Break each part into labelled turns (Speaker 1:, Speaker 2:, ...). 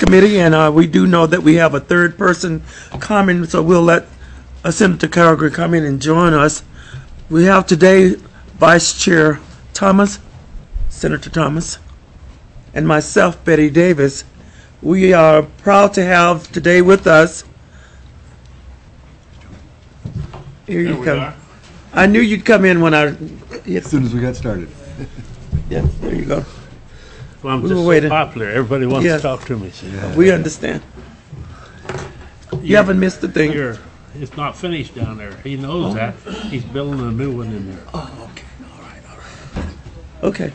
Speaker 1: committee, and we do know that we have a third person coming, so we'll let Senator Carrigan come in and join us. We have today Vice Chair Thomas, Senator Thomas, and myself, Betty Davis. We are proud to have today with us. Here you come. I knew you'd come in when
Speaker 2: as soon as we got started.
Speaker 1: Yeah, there you go.
Speaker 3: Well, I'm
Speaker 1: We
Speaker 3: just
Speaker 1: were
Speaker 3: so
Speaker 1: waiting.
Speaker 3: popular. Everybody wants
Speaker 1: Yeah.
Speaker 3: to talk to me. So
Speaker 1: We understand. You haven't missed a thing.
Speaker 3: It's not finished down there. He knows that. He's building a new one in there.
Speaker 1: Oh, okay. All right.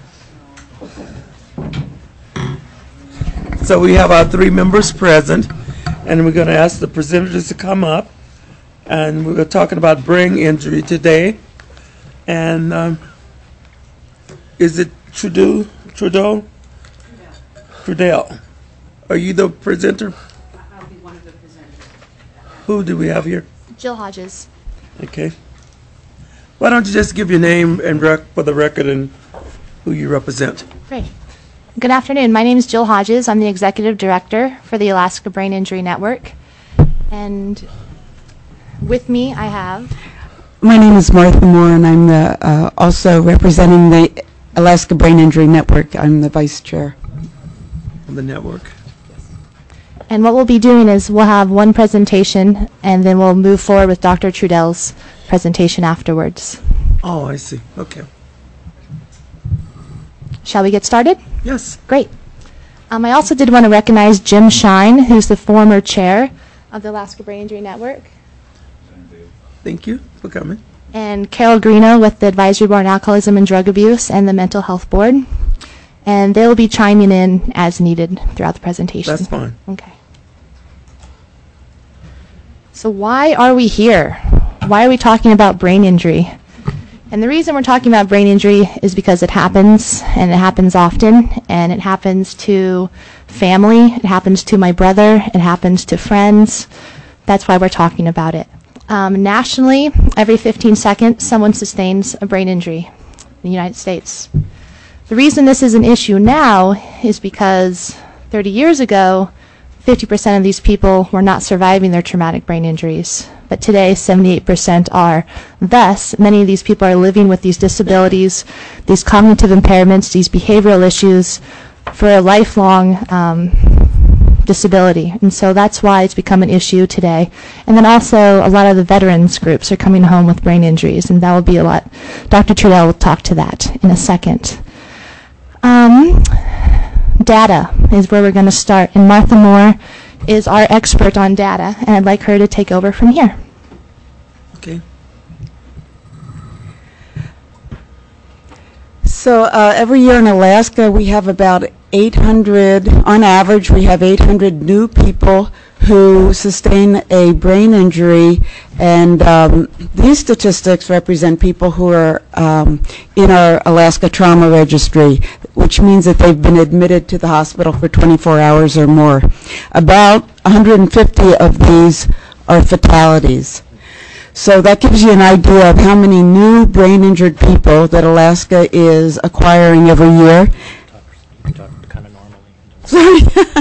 Speaker 1: Okay. So we have our three members present, and we're going to ask the presenters to come up. And we're talking about brain injury today. And is it Trudell? Trudell. Are you the presenter?
Speaker 4: I'll be one of the presenters.
Speaker 1: Who do we have here?
Speaker 5: Jill Hodges.
Speaker 1: Okay. Why don't you just give your name and for the record and who you represent?
Speaker 5: Great. Good afternoon. My name is Jill Hodges. I'm the Executive Director for the Alaska Brain Injury Network. And with me I have...
Speaker 4: My name is Martha Moore, and I'm the, also representing the Alaska Brain Injury Network. I'm the vice chair.
Speaker 1: Of the network.
Speaker 5: And what we'll be doing is we'll have one presentation, and then we'll move forward with Dr. Trudell's presentation afterwards.
Speaker 1: Oh, I see. Okay.
Speaker 5: Shall we get started?
Speaker 1: Yes.
Speaker 5: Great. I also did want to recognize Jim Shine, who's the former chair of the Alaska Brain Injury Network,
Speaker 1: Thank you for coming.
Speaker 5: and Carol Greeno with the Advisory Board on Alcoholism and Drug Abuse and the Mental Health Board. And they will be chiming in as needed throughout the presentation.
Speaker 1: That's fine.
Speaker 5: Okay. So why are we here? Why are we talking about brain injury? And the reason we're talking about brain injury is because it happens, and it happens often, and it happens to family, it happens to my brother, it happens to friends. That's why we're talking about it. Nationally, every 15 seconds, someone sustains a brain injury in the United States. The reason this is an issue now is because 30 years ago, 50% of these people were not surviving their traumatic brain injuries. But today, 78% are. Thus, many of these people are living with these disabilities, these cognitive impairments, these behavioral issues for a lifelong disability. And so that's why it's become an issue today. And then also, a lot of the veterans groups are coming home with brain injuries, and that will be a lot. Dr. Trudell will talk to that in a second. Data is where we're going to start, and Martha Moore is our expert on data, and I'd like her to take over from here.
Speaker 1: Okay.
Speaker 4: So every year in Alaska, we have about 800, on average, we have 800 new people who sustain a brain injury, and these statistics represent people who are in our Alaska Trauma Registry, which means that they've been admitted to the hospital for 24 hours or more. About 150 of these are fatalities. So that gives you an idea of how many new brain injured people that Alaska is acquiring every year.
Speaker 3: Kind of normally.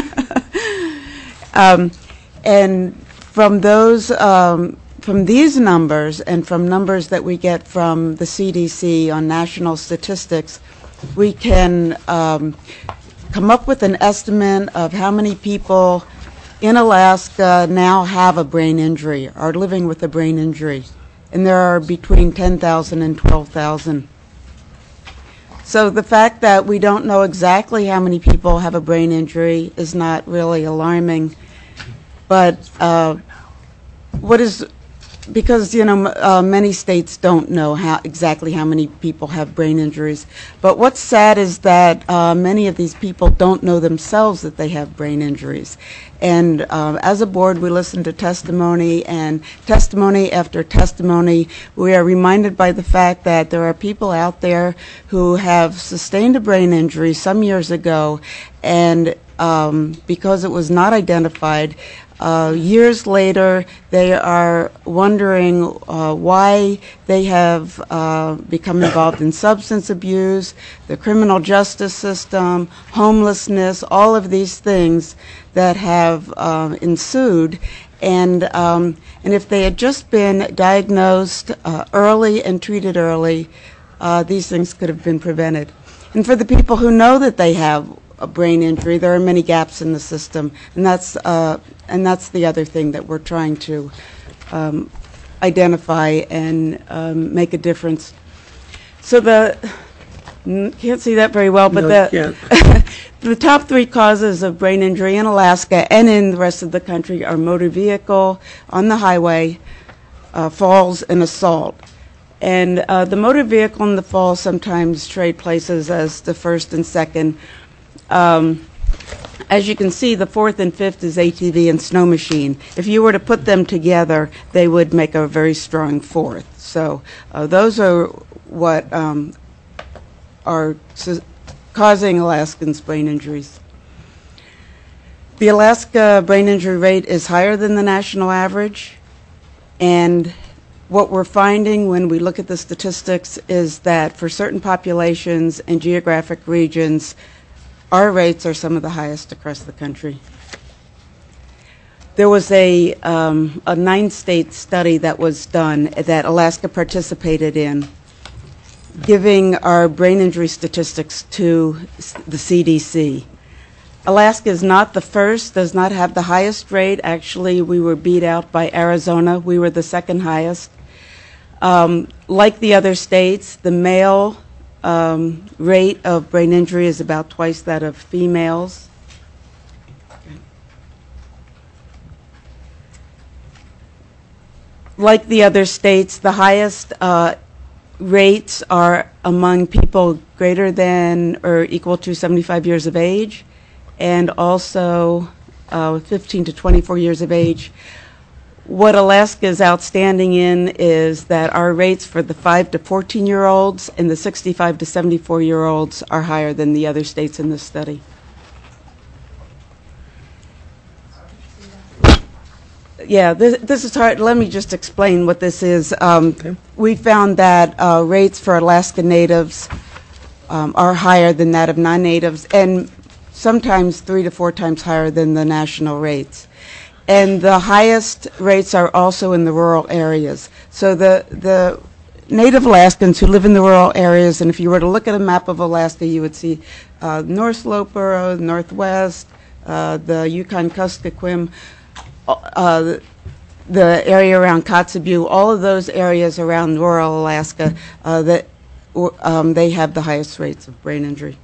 Speaker 4: Sorry. And from those, from these numbers and from numbers that we get from the CDC on national statistics, we can come up with an estimate of how many people in Alaska now have a brain injury, are living with a brain injury. And there are between 10,000 and 12,000. So the fact that we don't know exactly how many people have a brain injury is not really alarming. But what is, because, you know, many states don't know exactly how many people have brain injuries. But what's sad is that many of these people don't know themselves that they have brain injuries. And as a board, we listen to testimony, and testimony after testimony, we are reminded by the fact that there are people out there who have sustained a brain injury some years ago, and because it was not identified. Years later, they are wondering why they have become involved in substance abuse, the criminal justice system, homelessness, all of these things that have ensued. And if they had just been diagnosed early and treated early, these things could have been prevented. And for the people who know that they have a brain injury, there are many gaps in the system, and that's the other thing that we're trying to identify and make a difference. So can't see that very well, but
Speaker 1: No, you can't.
Speaker 4: the top 3 causes of brain injury in Alaska and in the rest of the country are motor vehicle, on the highway, falls, and assault. And the motor vehicle and the fall sometimes trade places as the first and second. As you can see, the 4th and 5th is ATV and snow machine. If you were to put them together, they would make a very strong 4th. So those are what are causing Alaskans' brain injuries. The Alaska brain injury rate is higher than the national average, and what we're finding when we look at the statistics is that for certain populations and geographic regions, our rates are some of the highest across the country. There was a 9-state study that was done that Alaska participated in, giving our brain injury statistics to the CDC. Alaska is not the first, does not have the highest rate. Actually, we were beat out by Arizona. We were the second highest. Like the other states, the male rate of brain injury is about twice that of females. Like the other states, the highest rates are among people greater than or equal to 75 years of age, and also 15 to 24 years of age. What Alaska is outstanding in is that our rates for the 5 to 14-year-olds and the 65 to 74-year-olds are higher than the other states in this study. Yeah, this is hard. Let me just explain what this is. We found that rates for Alaska Natives are higher than that of non-natives, and sometimes 3 to 4 times higher than the national rates. And the highest rates are also in the rural areas. So the Native Alaskans who live in the rural areas, and if you were to look at a map of Alaska, you would see North Sloper, Northwest, the Yukon-Kuskokwim, the area around Kotzebue, all of those areas around rural Alaska, they have the highest rates of brain injury.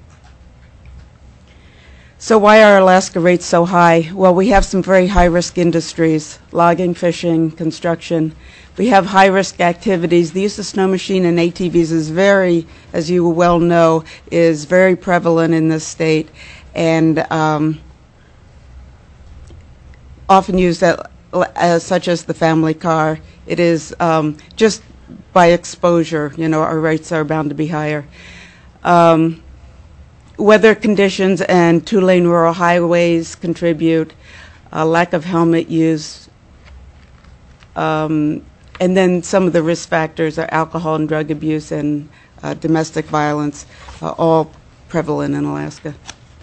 Speaker 4: So why are Alaska rates so high? Well, we have some very high-risk industries, logging, fishing, construction. We have high-risk activities. The use of snow machine and ATVs is very, as you well know, is very prevalent in this state, and often used such as the family car. It is just by exposure, our rates are bound to be higher. Weather conditions and 2-lane rural highways contribute, lack of helmet use, and then some of the risk factors are alcohol and drug abuse and domestic violence, all prevalent in Alaska.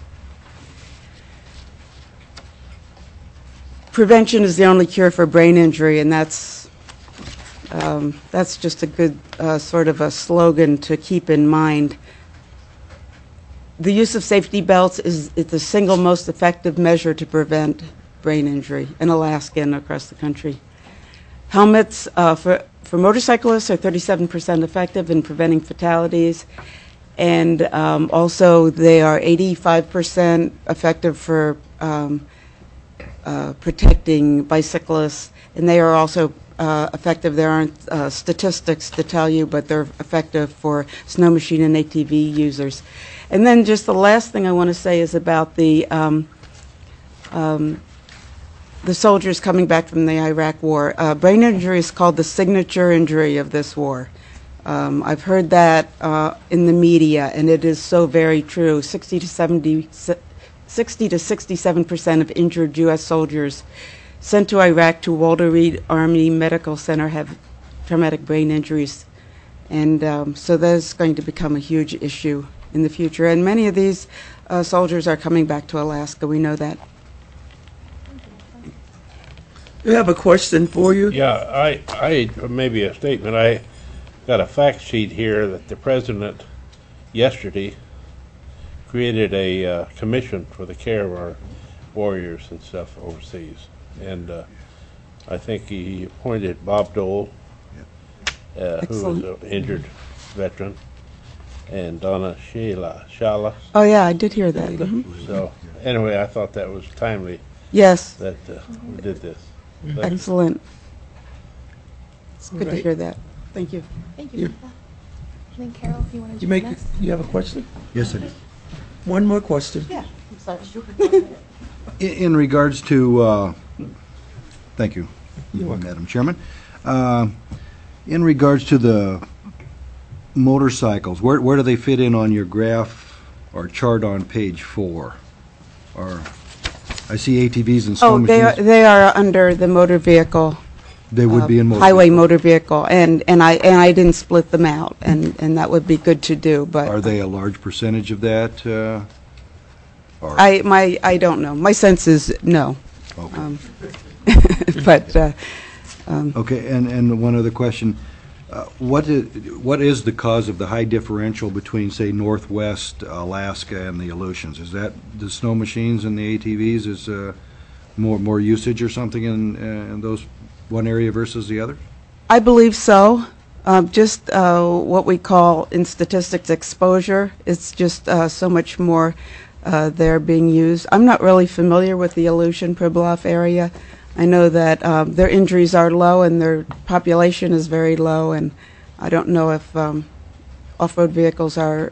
Speaker 4: Prevention is the only cure for brain injury, and that's just a good sort of a slogan to keep in mind. The use of safety belts is the single most effective measure to prevent brain injury in Alaska and across the country. Helmets for motorcyclists are 37% effective in preventing fatalities, and also they are 85% effective for protecting bicyclists, and they are also effective. There aren't statistics to tell you, but they're effective for snow machine and ATV users. And then just the last thing I want to say is about the soldiers coming back from the Iraq War. Brain injury is called the signature injury of this war. I've heard that in the media, and it is so very true. 60 to 70 60 to 67% of injured U.S. soldiers sent to Iraq to Walter Reed Army Medical Center have traumatic brain injuries. And so that's going to become a huge issue in the future. And many of these soldiers are coming back to Alaska. We know that.
Speaker 1: We have a question for you.
Speaker 3: Yeah, I maybe a statement. I got a fact sheet here that the president yesterday created a commission for the care of our warriors and stuff overseas. And I think he appointed Bob Dole, who was
Speaker 4: Excellent.
Speaker 3: an injured veteran, and Donna Shala.
Speaker 4: Oh, yeah, I did hear that. Mhm.
Speaker 3: So anyway, I thought that was timely
Speaker 4: Yes,
Speaker 3: that we did this.
Speaker 4: excellent. It's good to
Speaker 1: Right.
Speaker 4: hear that. Thank you.
Speaker 5: Thank
Speaker 1: you.
Speaker 5: And then Carol, if you want to
Speaker 1: You you have a question?
Speaker 2: Yes, I do.
Speaker 1: One more question.
Speaker 4: Yeah, I'm sorry.
Speaker 2: In regards to, thank you, Madam Chairman. In regards to the motorcycles, where do they fit in on your graph or chart on page 4? Or, I see ATVs and snow
Speaker 4: Oh,
Speaker 2: machines.
Speaker 4: they are under the motor vehicle.
Speaker 2: They would be in motor.
Speaker 4: Highway motor vehicle, and I didn't split them out, and that would be good to do, but
Speaker 2: Are they a large percentage of that? Or,
Speaker 4: I don't know. My sense is no.
Speaker 2: okay.
Speaker 4: But,
Speaker 2: Okay, and one other question. What is the cause of the high differential between, say, Northwest Alaska and the Aleutians? Is that the snow machines and the ATVs is more usage or something in those one area versus the other?
Speaker 4: I believe so. Just what we call in statistics exposure. It's just so much more they're being used. I'm not really familiar with the Aleutian Pribilof area. I know that their injuries are low and their population is very low, and I don't know if off-road vehicles are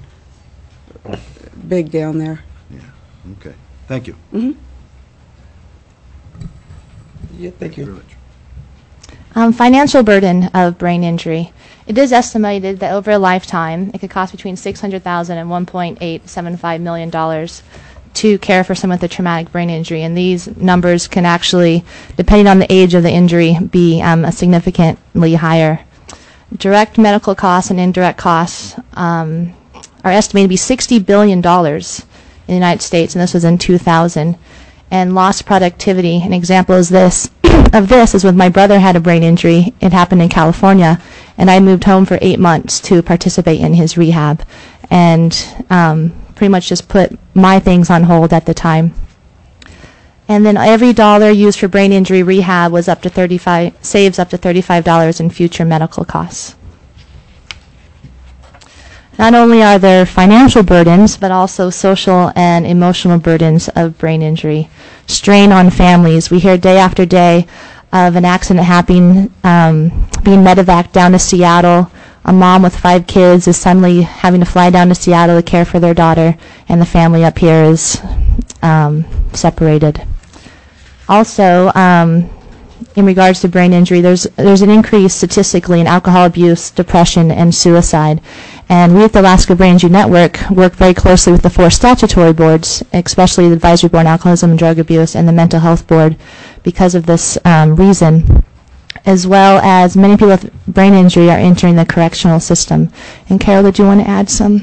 Speaker 4: big down there.
Speaker 2: Okay, thank you.
Speaker 1: Yeah, thank
Speaker 2: Very
Speaker 1: you.
Speaker 2: much.
Speaker 5: Financial burden of brain injury. It is estimated that over a lifetime, it could cost between $600,000 and $1.875 million to care for someone with a traumatic brain injury. And these numbers can actually, depending on the age of the injury, be significantly higher. Direct medical costs and indirect costs are estimated to be $60 billion in the United States, and this was in 2000. And lost productivity, an example is this, of this is when my brother had a brain injury. It happened in California, and I moved home for 8 months to participate in his rehab, and pretty much just put my things on hold at the time. And then every dollar used for brain injury rehab was saves up to $35 in future medical costs. Not only are there financial burdens, but also social and emotional burdens of brain injury. Strain on families. We hear day after day of an accident happening, being medevaced down to Seattle. A mom with 5 kids is suddenly having to fly down to Seattle to care for their daughter, and the family up here is separated. Also, in regards to brain injury, there's an increase statistically in alcohol abuse, depression, and suicide. And we at the Alaska Brain Injury Network work very closely with the 4 statutory boards, especially the Advisory Board on Alcoholism and Drug Abuse and the Mental Health Board, because of this reason, as well as many people with brain injury are entering the correctional system. And Carol, did you want to add some?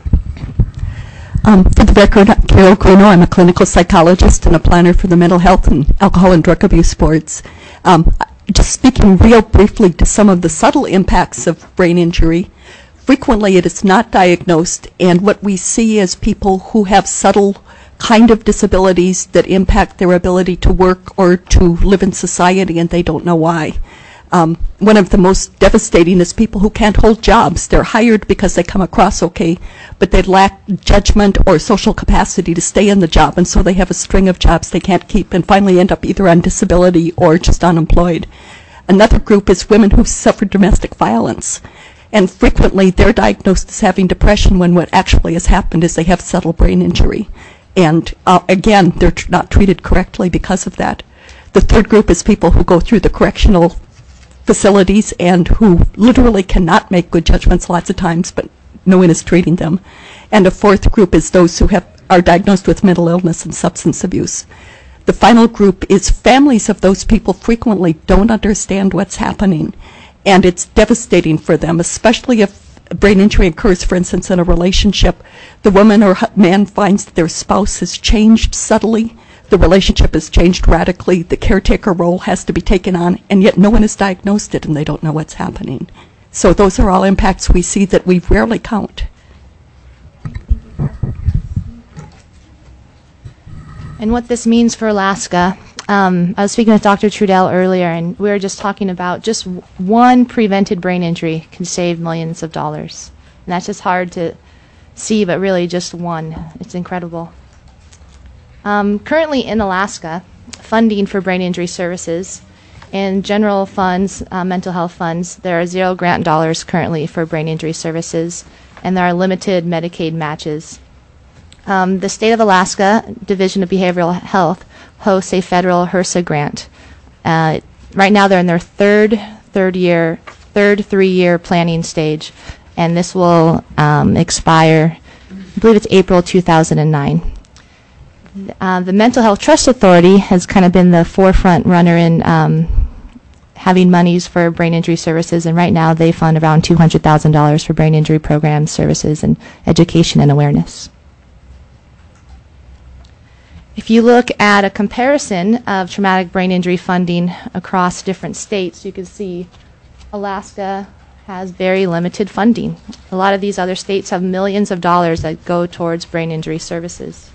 Speaker 6: For the record, I'm Carol Gruno. I'm a clinical psychologist and a planner for the Mental Health and Alcohol and Drug Abuse Boards. Just speaking real briefly to some of the subtle impacts of brain injury, frequently it is not diagnosed, and what we see is people who have subtle kind of disabilities that impact their ability to work or to live in society, and they don't know why. One of the most devastating is people who can't hold jobs. They're hired because they come across okay, but they lack judgment or social capacity to stay in the job, and so they have a string of jobs they can't keep and finally end up either on disability or just unemployed. Another group is women who've suffered domestic violence, and frequently they're diagnosed as having depression when what actually has happened is they have subtle brain injury. And again, they're not treated correctly because of that. The third group is people who go through the correctional facilities and who literally cannot make good judgments lots of times, but no one is treating them. And a fourth group is those who have are diagnosed with mental illness and substance abuse. The final group is families of those people frequently don't understand what's happening, and it's devastating for them, especially if brain injury occurs, for instance, in a relationship. The woman or man finds that their spouse has changed subtly, the relationship has changed radically, the caretaker role has to be taken on, and yet no one has diagnosed it and they don't know what's happening. So those are all impacts we see that we rarely count.
Speaker 5: And what this means for Alaska, I was speaking with Dr. Trudell earlier, and we were just talking about just one prevented brain injury can save millions of dollars. And that's just hard to see, but really just one. It's incredible. Currently in Alaska, funding for brain injury services and general funds, mental health funds, there are 0 grant dollars currently for brain injury services, and there are limited Medicaid matches. The State of Alaska Division of Behavioral Health hosts a federal HRSA grant. Right now they're in their third 3-year planning stage, and this will expire, I believe it's April 2009. The Mental Health Trust Authority has kind of been the forefront runner in having monies for brain injury services, and right now they fund around $200,000 for brain injury programs, services, and education and awareness. If you look at a comparison of traumatic brain injury funding across different states, you can see Alaska has very limited funding. A lot of these other states have millions of dollars that go towards brain injury services.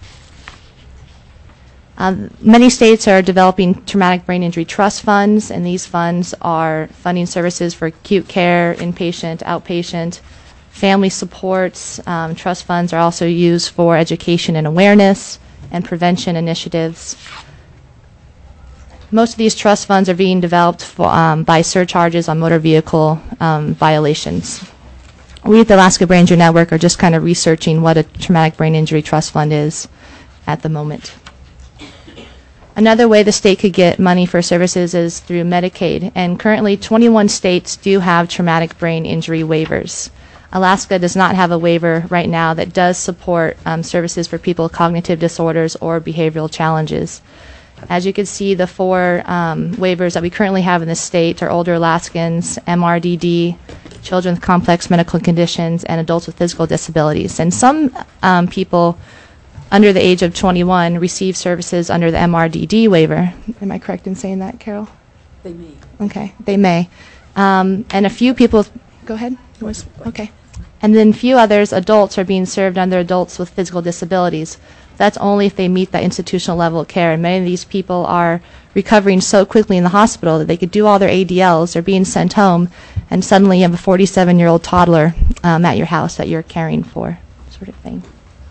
Speaker 5: Many states are developing traumatic brain injury trust funds, and these funds are funding services for acute care, inpatient, outpatient, family supports. Trust funds are also used for education and awareness and prevention initiatives. Most of these trust funds are being developed for, by surcharges on motor vehicle violations. We at the Alaska Brain Injury Network are just kind of researching what a traumatic brain injury trust fund is at the moment. Another way the state could get money for services is through Medicaid, and currently 21 states do have traumatic brain injury waivers. Alaska does not have a waiver right now that does support services for people with cognitive disorders or behavioral challenges. As you can see, the 4 waivers that we currently have in the state are older Alaskans, MRDD, children with complex medical conditions, and adults with physical disabilities. And some people under the age of 21 receive services under the MRDD waiver. Am I correct in saying that, Carol?
Speaker 6: They may.
Speaker 5: Okay, they may. And a few people, go ahead. Okay. And then few others, adults, are being served under adults with physical disabilities. That's only if they meet that institutional level of care. And many of these people are recovering so quickly in the hospital that they could do all their ADLs. They're being sent home, and suddenly you have a 47-year-old toddler at your house that you're caring for, sort of thing.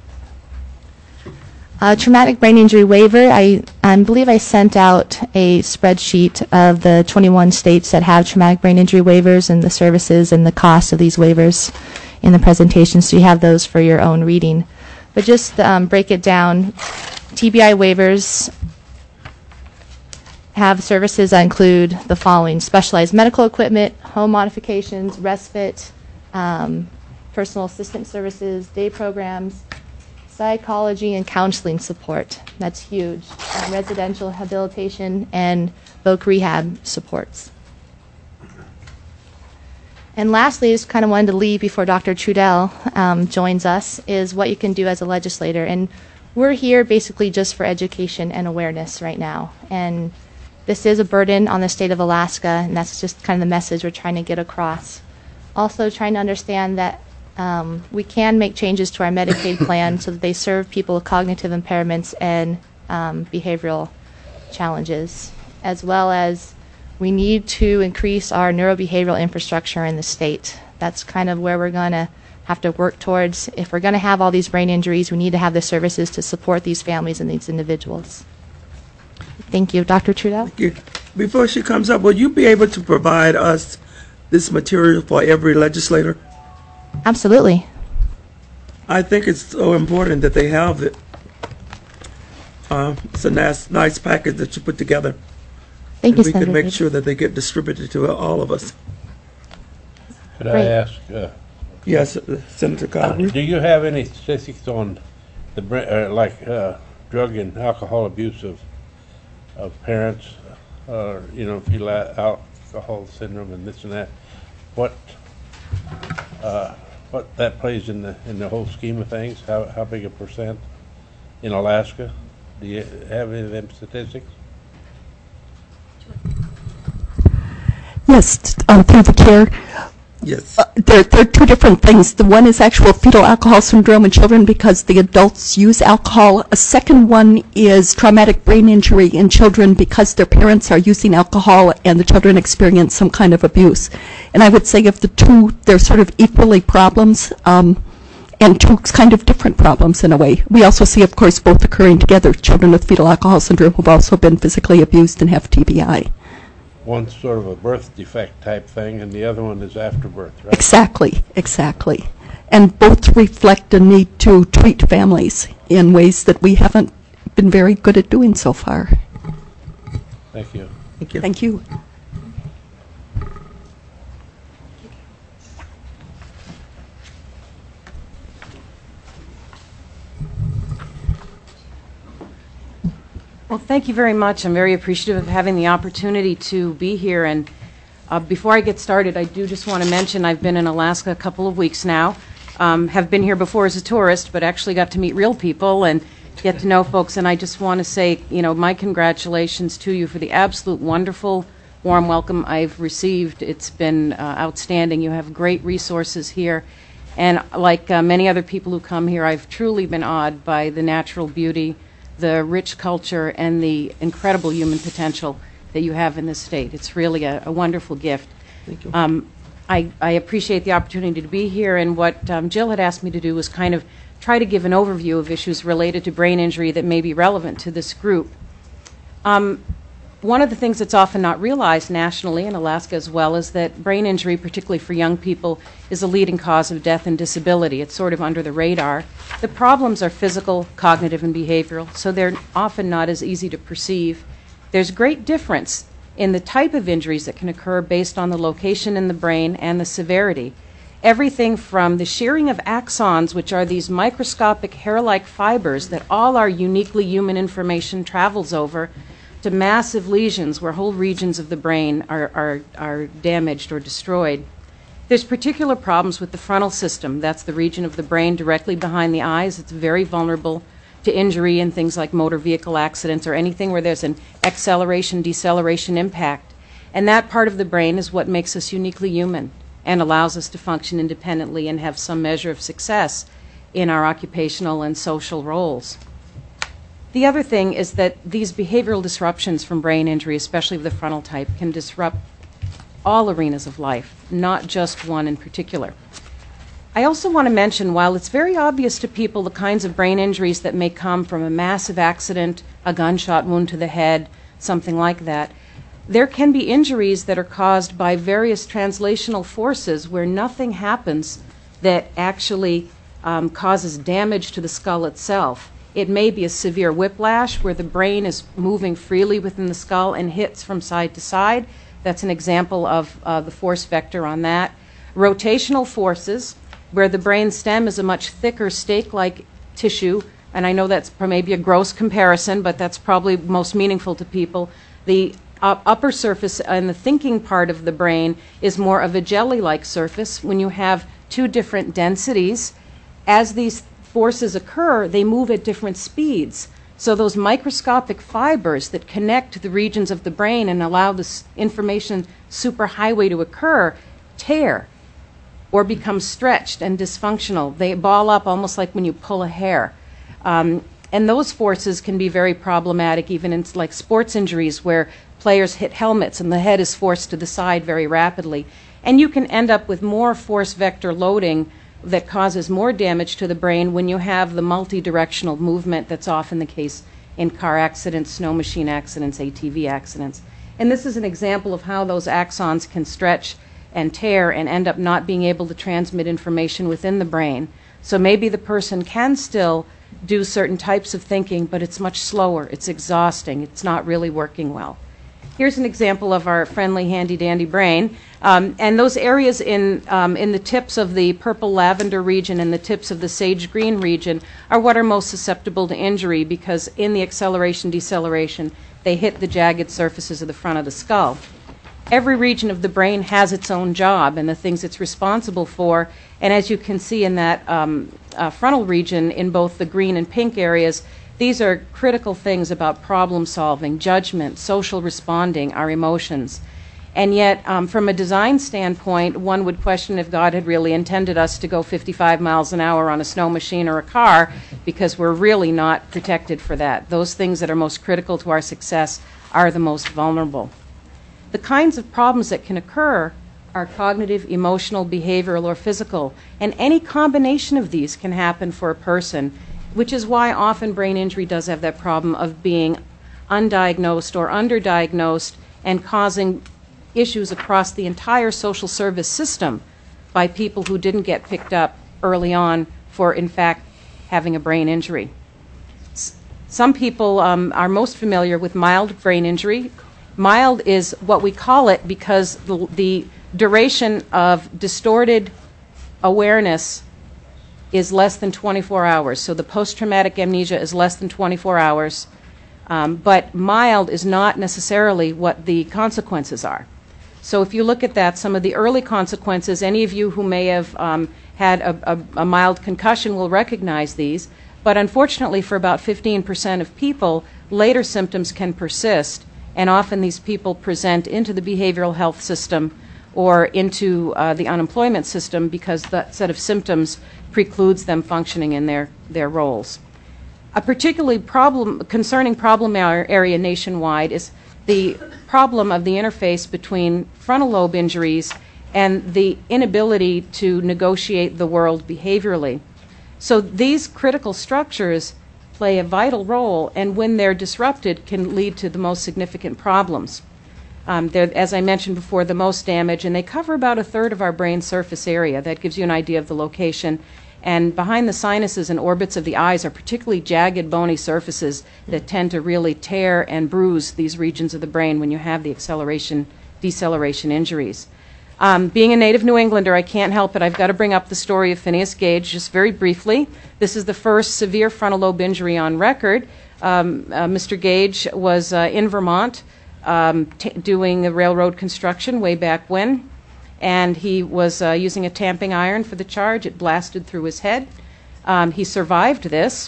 Speaker 5: Traumatic brain injury waiver, I believe I sent out a spreadsheet of the 21 states that have traumatic brain injury waivers and the services and the cost of these waivers in the presentation, so you have those for your own reading. But just break it down, TBI waivers have services that include the following: specialized medical equipment, home modifications, respite, personal assistant services, day programs, psychology and counseling support. That's huge. Residential rehabilitation and voc rehab supports. And lastly, just kind of wanted to leave before Dr. Trudell joins us, is what you can do as a legislator. And we're here basically just for education and awareness right now. And this is a burden on the state of Alaska, and that's just kind of the message we're trying to get across. Also trying to understand that we can make changes to our Medicaid plan so that they serve people with cognitive impairments and behavioral challenges, as well as we need to increase our neurobehavioral infrastructure in the state. That's kind of where we're going to have to work towards. If we're going to have all these brain injuries, we need to have the services to support these families and these individuals. Thank you. Dr. Trudell?
Speaker 1: Thank you. Before she comes up, will you be able to provide us this material for every legislator?
Speaker 5: Absolutely.
Speaker 1: I think it's so important that they have it. It's a nice package that you put together.
Speaker 5: Thank you,
Speaker 1: We
Speaker 5: Senator
Speaker 1: can make
Speaker 5: Davis.
Speaker 1: sure that they get distributed to all of us.
Speaker 3: Could I
Speaker 5: Great.
Speaker 3: ask,
Speaker 1: Yes, Senator Connery.
Speaker 3: do you have any statistics on drug and alcohol abuse of parents, fetal alcohol syndrome and this and that, what that plays in the whole scheme of things? How big a percent in Alaska? Do you have any of them statistics?
Speaker 6: Yes, through the care.
Speaker 1: Yes.
Speaker 6: There are two different things. The one is actual fetal alcohol syndrome in children because the adults use alcohol. A second one is traumatic brain injury in children because their parents are using alcohol and the children experience some kind of abuse. And I would say of the two, they're sort of equally problems and two kind of different problems in a way. We also see, of course, both occurring together. Children with fetal alcohol syndrome who've also been physically abused and have TBI.
Speaker 3: One's sort of a birth defect type thing, and the other one is after birth, right?
Speaker 6: Exactly. And both reflect a need to treat families in ways that we haven't been very good at doing so far.
Speaker 3: Thank you.
Speaker 1: Thank you.
Speaker 6: Thank you.
Speaker 7: Well, thank you very much. I'm very appreciative of having the opportunity to be here. And before I get started, I do just want to mention I've been in Alaska a couple of weeks now. Have been here before as a tourist, but actually got to meet real people and get to know folks. And I just want to say, my congratulations to you for the absolute wonderful, warm welcome I've received. It's been outstanding. You have great resources here. And like many other people who come here, I've truly been awed by the natural beauty, the rich culture, and the incredible human potential that you have in this state. It's really a wonderful gift.
Speaker 1: Thank you.
Speaker 7: I appreciate the opportunity to be here, and what Jill had asked me to do was kind of try to give an overview of issues related to brain injury that may be relevant to this group. One of the things that's often not realized nationally, in Alaska as well, is that brain injury, particularly for young people, is a leading cause of death and disability. It's sort of under the radar. The problems are physical, cognitive, and behavioral, so they're often not as easy to perceive. There's great difference in the type of injuries that can occur based on the location in the brain and the severity. Everything from the shearing of axons, which are these microscopic hair-like fibers that all our uniquely human information travels over, to massive lesions where whole regions of the brain are damaged or destroyed. There's particular problems with the frontal system. That's the region of the brain directly behind the eyes. It's very vulnerable to injury in things like motor vehicle accidents or anything where there's an acceleration, deceleration impact. And that part of the brain is what makes us uniquely human and allows us to function independently and have some measure of success in our occupational and social roles. The other thing is that these behavioral disruptions from brain injury, especially of the frontal type, can disrupt all arenas of life, not just one in particular. I also want to mention, while it's very obvious to people the kinds of brain injuries that may come from a massive accident, a gunshot wound to the head, something like that, there can be injuries that are caused by various translational forces where nothing happens that actually causes damage to the skull itself. It may be a severe whiplash where the brain is moving freely within the skull and hits from side to side. That's an example of the force vector on that. Rotational forces, where the brain stem is a much thicker steak-like tissue, and I know that's maybe a gross comparison, but that's probably most meaningful to people. The upper surface and the thinking part of the brain is more of a jelly-like surface. When you have two different densities, as these forces occur, they move at different speeds. So those microscopic fibers that connect the regions of the brain and allow this information superhighway to occur tear or become stretched and dysfunctional. They ball up almost like when you pull a hair. And those forces can be very problematic, even in like sports injuries where players hit helmets and the head is forced to the side very rapidly. And you can end up with more force vector loading that causes more damage to the brain when you have the multi-directional movement that's often the case in car accidents, snow machine accidents, ATV accidents. And this is an example of how those axons can stretch and tear and end up not being able to transmit information within the brain. So maybe the person can still do certain types of thinking, but it's much slower, it's exhausting, it's not really working well. Here's an example of our friendly, handy-dandy brain. And those areas in the tips of the purple lavender region and the tips of the sage green region are what are most susceptible to injury because in the acceleration-deceleration, they hit the jagged surfaces of the front of the skull. Every region of the brain has its own job and the things it's responsible for. And as you can see in that frontal region in both the green and pink areas, these are critical things about problem solving, judgment, social responding, our emotions. And yet, from a design standpoint, one would question if God had really intended us to go 55 miles an hour on a snow machine or a car, because we're really not protected for that. Those things that are most critical to our success are the most vulnerable. The kinds of problems that can occur are cognitive, emotional, behavioral, or physical, and any combination of these can happen for a person, which is why often brain injury does have that problem of being undiagnosed or underdiagnosed and causing issues across the entire social service system by people who didn't get picked up early on for, in fact, having a brain injury. Some people are most familiar with mild brain injury. Mild is what we call it because the duration of distorted awareness is less than 24 hours. So the post-traumatic amnesia is less than 24 hours. But mild is not necessarily what the consequences are. So if you look at that, some of the early consequences, any of you who may have had a mild concussion will recognize these. But unfortunately, for about 15% of people, later symptoms can persist. And often these people present into the behavioral health system or into the unemployment system because that set of symptoms precludes them functioning in their roles. A particularly concerning problem area nationwide is the problem of the interface between frontal lobe injuries and the inability to negotiate the world behaviorally. So these critical structures play a vital role, and when they're disrupted, can lead to the most significant problems. They're, as I mentioned before, the most damage, and they cover about a third of our brain surface area. That gives you an idea of the location. And behind the sinuses and orbits of the eyes are particularly jagged, bony surfaces that tend to really tear and bruise these regions of the brain when you have the acceleration-deceleration injuries. Being a native New Englander, I can't help it. I've got to bring up the story of Phineas Gage just very briefly. This is the first severe frontal lobe injury on record. Mr. Gage was in Vermont doing the railroad construction way back when, and he was using a tamping iron for the charge. It blasted through his head. He survived this.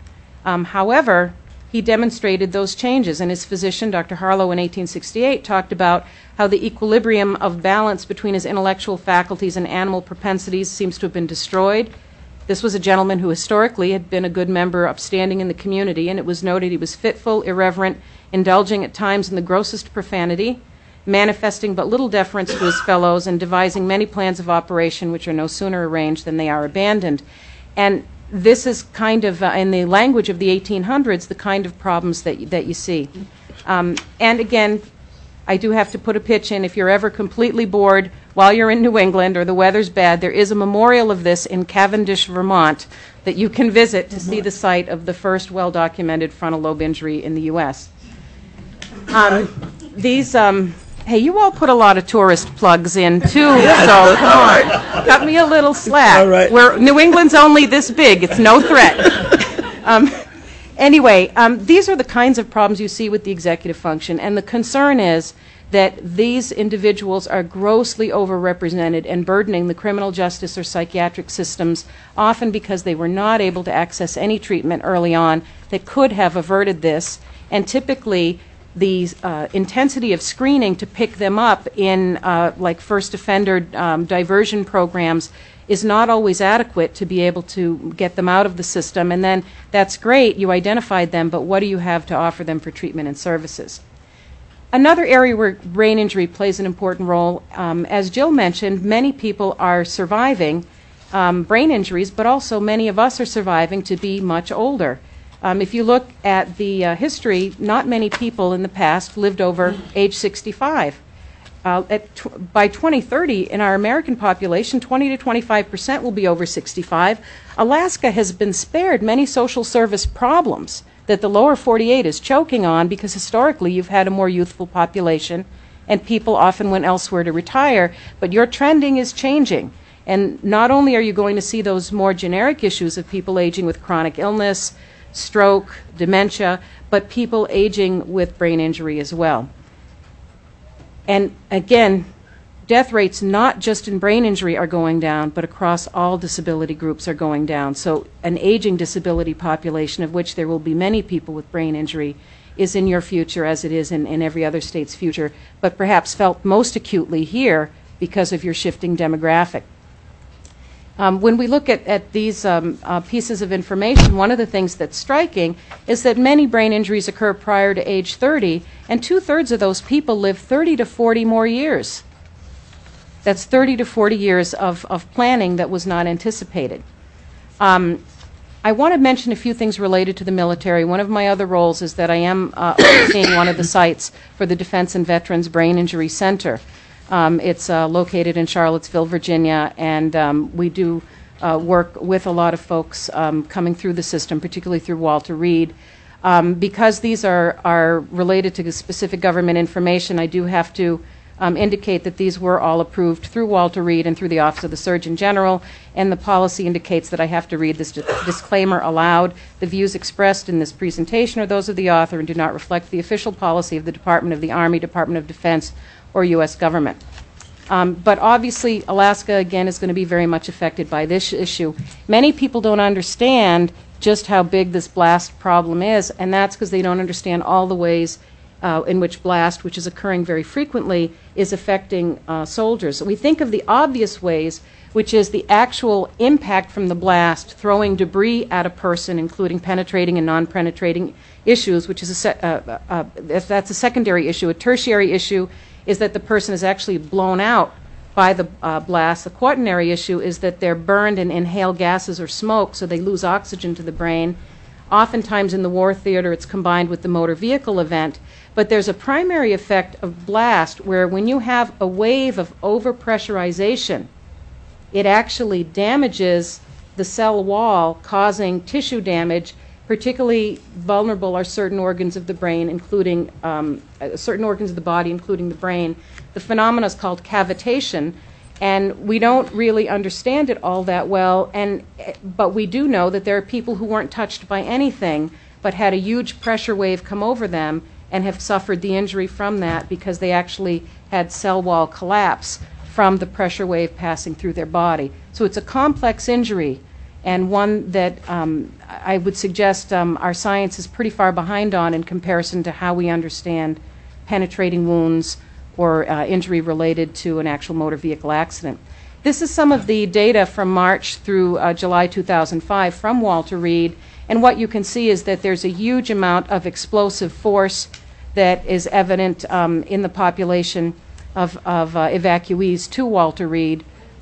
Speaker 7: However, he demonstrated those changes, and his physician, Dr. Harlow, in 1868, talked about how the equilibrium of balance between his intellectual faculties and animal propensities seems to have been destroyed. This was a gentleman who historically had been a good member, upstanding in the community, and it was noted he was fitful, irreverent, indulging at times in the grossest profanity, manifesting but little deference to his fellows, and devising many plans of operation which are no sooner arranged than they are abandoned. And this is kind of, in the language of the 1800s, the kind of problems that you see. And again, I do have to put a pitch in. If you're ever completely bored while you're in New England or the weather's bad, there is a memorial of this in Cavendish, Vermont, that you can visit to see the site of the first well-documented frontal lobe injury in the U.S. Hey, you all put a lot of tourist plugs in, too, so come on. Cut me a little slack.
Speaker 1: All right.
Speaker 7: New England's only this big. It's no threat. Anyway, these are the kinds of problems you see with the executive function, and the concern is that these individuals are grossly overrepresented and burdening the criminal justice or psychiatric systems, often because they were not able to access any treatment early on that could have averted this, and typically the intensity of screening to pick them up in like first offender diversion programs is not always adequate to be able to get them out of the system. And then that's great, you identified them, but what do you have to offer them for treatment and services? Another area where brain injury plays an important role, as Jill mentioned, many people are surviving brain injuries, but also many of us are surviving to be much older. If you look at the history, not many people in the past lived over age 65. By 2030, in our American population, 20 to 25% will be over 65. Alaska has been spared many social service problems that the lower 48 is choking on, because historically you've had a more youthful population and people often went elsewhere to retire, but your trending is changing. And not only are you going to see those more generic issues of people aging with chronic illness, stroke, dementia, but people aging with brain injury as well. And again, death rates not just in brain injury are going down, but across all disability groups are going down. So an aging disability population, of which there will be many people with brain injury, is in your future as it is in every other state's future, but perhaps felt most acutely here because of your shifting demographic. When we look at these pieces of information, one of the things that's striking is that many brain injuries occur prior to age 30, and 2/3 of those people live 30 to 40 more years. That's 30 to 40 years of planning that was not anticipated. I want to mention a few things related to the military. One of my other roles is that I am overseeing one of the sites for the Defense and Veterans Brain Injury Center. It's located in Charlottesville, Virginia, and we do work with a lot of folks coming through the system, particularly through Walter Reed. Because these are related to specific government information, I do have to indicate that these were all approved through Walter Reed and through the Office of the Surgeon General, and the policy indicates that I have to read this disclaimer aloud. The views expressed in this presentation are those of the author and do not reflect the official policy of the Department of the Army, Department of Defense, or U.S. government. But obviously, Alaska, again, is going to be very much affected by this issue. Many people don't understand just how big this blast problem is, and that's because they don't understand all the ways in which blast, which is occurring very frequently, is affecting soldiers. We think of the obvious ways, which is the actual impact from the blast, throwing debris at a person, including penetrating and non-penetrating issues, which is that's a secondary issue. A tertiary issue is that the person is actually blown out by the blast. The quaternary issue is that they're burned and inhale gases or smoke, so they lose oxygen to the brain. Oftentimes in the war theater, it's combined with the motor vehicle event. But there's a primary effect of blast where when you have a wave of overpressurization, it actually damages the cell wall, causing tissue damage. Particularly vulnerable are certain organs of the brain, including certain organs of the body, including the brain. The phenomena is called cavitation, and we don't really understand it all that well. But we do know that there are people who weren't touched by anything, but had a huge pressure wave come over them and have suffered the injury from that because they actually had cell wall collapse from the pressure wave passing through their body. So it's a complex injury, and one that I would suggest our science is pretty far behind on in comparison to how we understand penetrating wounds or injury related to an actual motor vehicle accident. This is some of the data from March through July 2005 from Walter Reed, and what you can see is that there's a huge amount of explosive force that is evident in the population of evacuees to Walter Reed.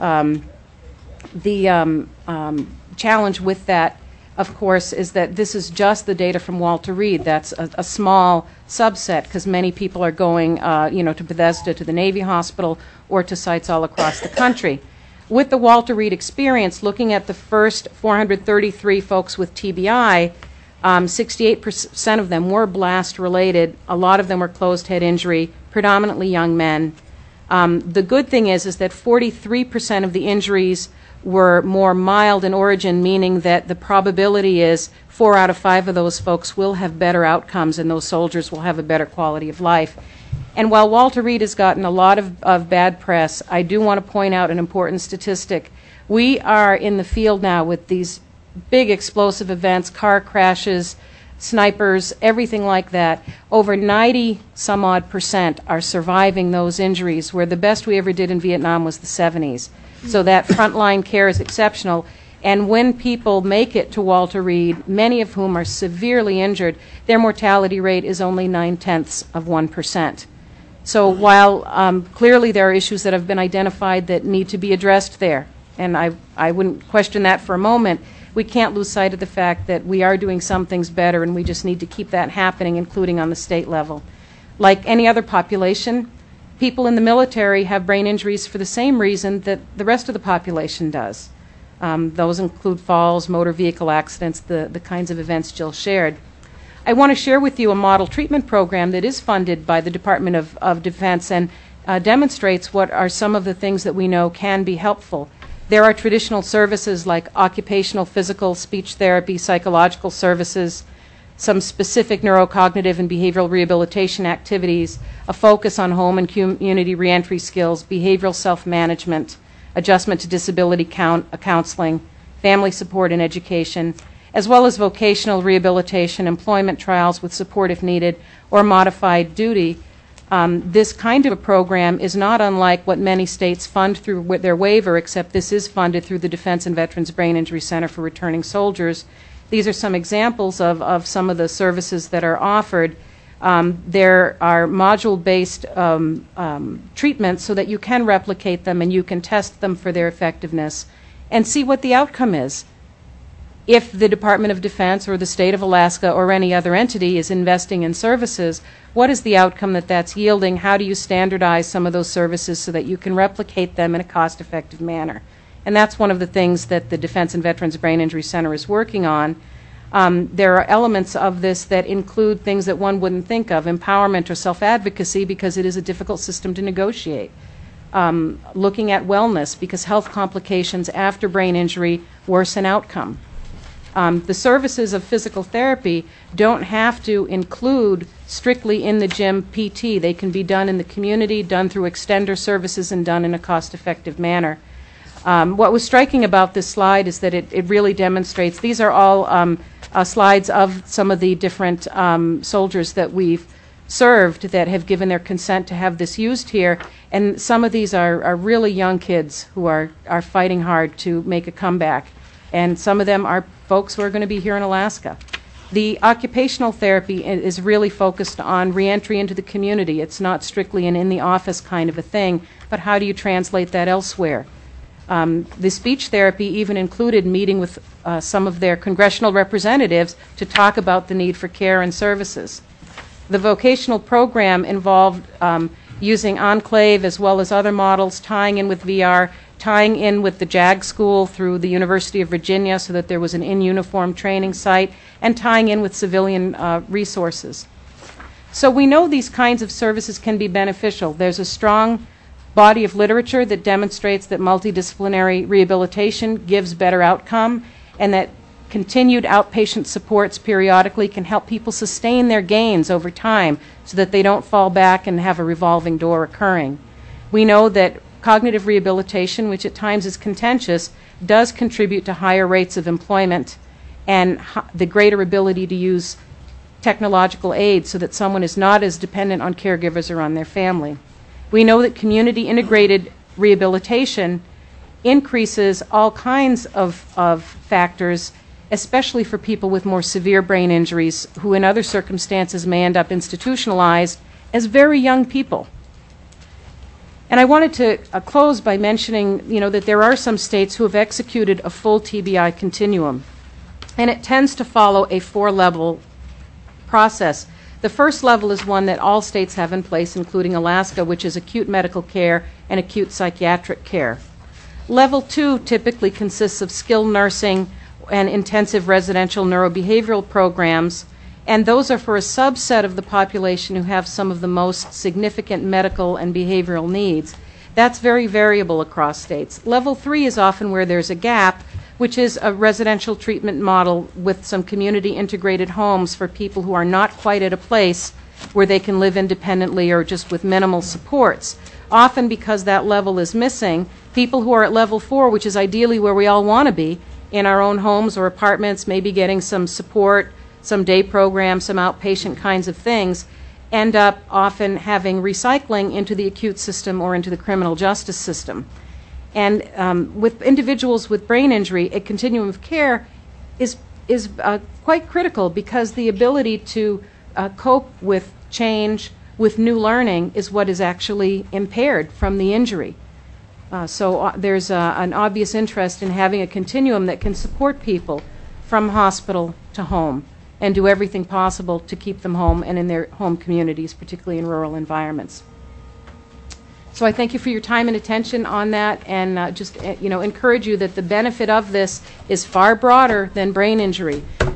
Speaker 7: The challenge with that, of course, is that this is just the data from Walter Reed. That's a small subset because many people are going to Bethesda, to the Navy Hospital, or to sites all across the country. With the Walter Reed experience, looking at the first 433 folks with TBI, 68% of them were blast-related. A lot of them were closed head injury, predominantly young men. The good thing is that 43% of the injuries were more mild in origin, meaning that the probability is 4 out of 5 of those folks will have better outcomes and those soldiers will have a better quality of life. And while Walter Reed has gotten a lot of bad press, I do want to point out an important statistic. We are in the field now with these big explosive events, car crashes, snipers, everything like that. Over 90-some-odd% are surviving those injuries, where the best we ever did in Vietnam was the 70s. So that frontline care is exceptional. And when people make it to Walter Reed, many of whom are severely injured, their mortality rate is only 0.9%. So while clearly there are issues that have been identified that need to be addressed there, and I wouldn't question that for a moment, we can't lose sight of the fact that we are doing some things better, and we just need to keep that happening, including on the state level. Like any other population, people in the military have brain injuries for the same reason that the rest of the population does. Those include falls, motor vehicle accidents, the kinds of events Jill shared. I want to share with you a model treatment program that is funded by the Department of Defense and demonstrates what are some of the things that we know can be helpful. There are traditional services like occupational, physical, speech therapy, psychological services, some specific neurocognitive and behavioral rehabilitation activities, a focus on home and community reentry skills, behavioral self-management, adjustment to disability counseling, family support and education, as well as vocational rehabilitation, employment trials with support if needed, or modified duty. This kind of a program is not unlike what many states fund through their waiver, except this is funded through the Defense and Veterans Brain Injury Center for Returning Soldiers. These are some examples of some of the services that are offered. There are module-based treatments so that you can replicate them and you can test them for their effectiveness and see what the outcome is. If the Department of Defense or the state of Alaska or any other entity is investing in services, what is the outcome that that's yielding? How do you standardize some of those services so that you can replicate them in a cost-effective manner? And that's one of the things that the Defense and Veterans Brain Injury Center is working on. There are elements of this that include things that one wouldn't think of, empowerment or self-advocacy, because it is a difficult system to negotiate. Looking at wellness, because health complications after brain injury worsen outcome. The services of physical therapy don't have to include strictly in the gym PT. They can be done in the community, done through extender services, and done in a cost-effective manner. What was striking about this slide is that it really demonstrates, these are all slides of some of the different soldiers that we've served that have given their consent to have this used here, and some of these are really young kids who are fighting hard to make a comeback, and some of them are folks who are going to be here in Alaska. The occupational therapy is really focused on reentry into the community. It's not strictly an in-the-office kind of a thing, but how do you translate that elsewhere? The speech therapy even included meeting with some of their congressional representatives to talk about the need for care and services. The vocational program involved using Enclave as well as other models, tying in with VR, tying in with the JAG school through the University of Virginia so that there was an in-uniform training site, and tying in with civilian resources. So we know these kinds of services can be beneficial. There's a strong body of literature that demonstrates that multidisciplinary rehabilitation gives better outcome, and that continued outpatient supports periodically can help people sustain their gains over time so that they don't fall back and have a revolving door occurring. We know that cognitive rehabilitation, which at times is contentious, does contribute to higher rates of employment and the greater ability to use technological aid so that someone is not as dependent on caregivers or on their family. We know that community integrated rehabilitation increases all kinds of factors, especially for people with more severe brain injuries who in other circumstances may end up institutionalized as very young people. And I wanted to close by mentioning, that there are some states who have executed a full TBI continuum, and it tends to follow a 4-level process. The first level is one that all states have in place, including Alaska, which is acute medical care and acute psychiatric care. Level 2 typically consists of skilled nursing and intensive residential neurobehavioral programs, and those are for a subset of the population who have some of the most significant medical and behavioral needs. That's very variable across states. Level 3 is often where there's a gap, which is a residential treatment model with some community integrated homes for people who are not quite at a place where they can live independently or just with minimal supports. Often because that level is missing, people who are at level 4, which is ideally where we all want to be, in our own homes or apartments, maybe getting some support, some day programs, some outpatient kinds of things, end up often having recycling into the acute system or into the criminal justice system. And with individuals with brain injury, a continuum of care is quite critical, because the ability to cope with change, with new learning, is what is actually impaired from the injury. So there's an obvious interest in having a continuum that can support people from hospital to home and do everything possible to keep them home and in their home communities, particularly in rural environments. So I thank you for your time and attention on that, and just encourage you that the benefit of this is far broader than brain injury.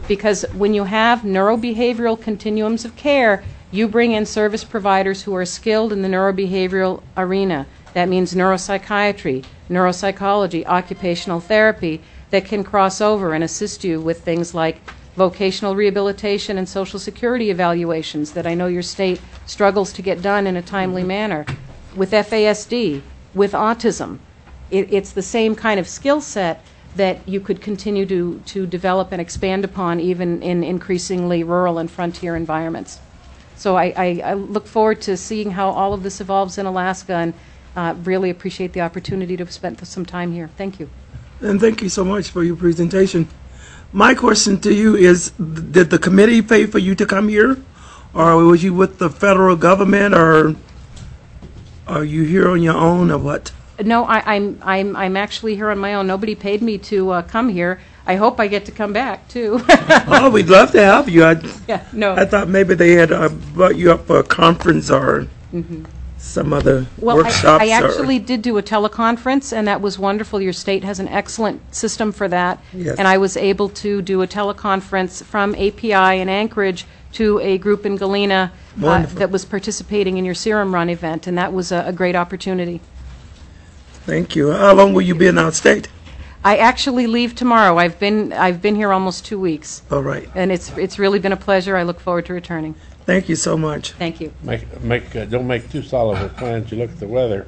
Speaker 7: Because when you have neurobehavioral continuums of care, you bring in service providers who are skilled in the neurobehavioral arena. That means neuropsychiatry, neuropsychology, occupational therapy, that can cross over and assist you with things like vocational rehabilitation and Social Security evaluations that I know your state struggles to get done in a timely manner, with FASD, with autism. It's the same kind of skill set that you could continue to develop and expand upon even in increasingly rural and frontier environments. So I look forward to seeing how all of this evolves in Alaska, and really appreciate the opportunity to have spent some time here. Thank you.
Speaker 1: And thank you so much for your presentation. My question to you is, did the committee pay for you to come here? Or was you with the federal government, or are you here on your own, or what?
Speaker 7: No, I'm actually here on my own. Nobody paid me to come here. I hope I get to come back too.
Speaker 1: Oh, we'd love to have you.
Speaker 7: Yeah, no.
Speaker 1: I thought maybe they had brought you up for a conference or some other workshops.
Speaker 7: I actually did do a teleconference, and that was wonderful. Your state has an excellent system for that.
Speaker 1: Yes.
Speaker 7: And I was able to do a teleconference from API in Anchorage to a group in Galena that was participating in your Serum Run event, and that was a great opportunity.
Speaker 1: Thank you. How long will you be in our state?
Speaker 7: I actually leave tomorrow. I've been here almost 2 weeks.
Speaker 1: All right.
Speaker 7: And it's really been a pleasure. I look forward to returning.
Speaker 1: Thank you so much.
Speaker 7: Thank you.
Speaker 3: Don't make too solid of plans. You look at the weather.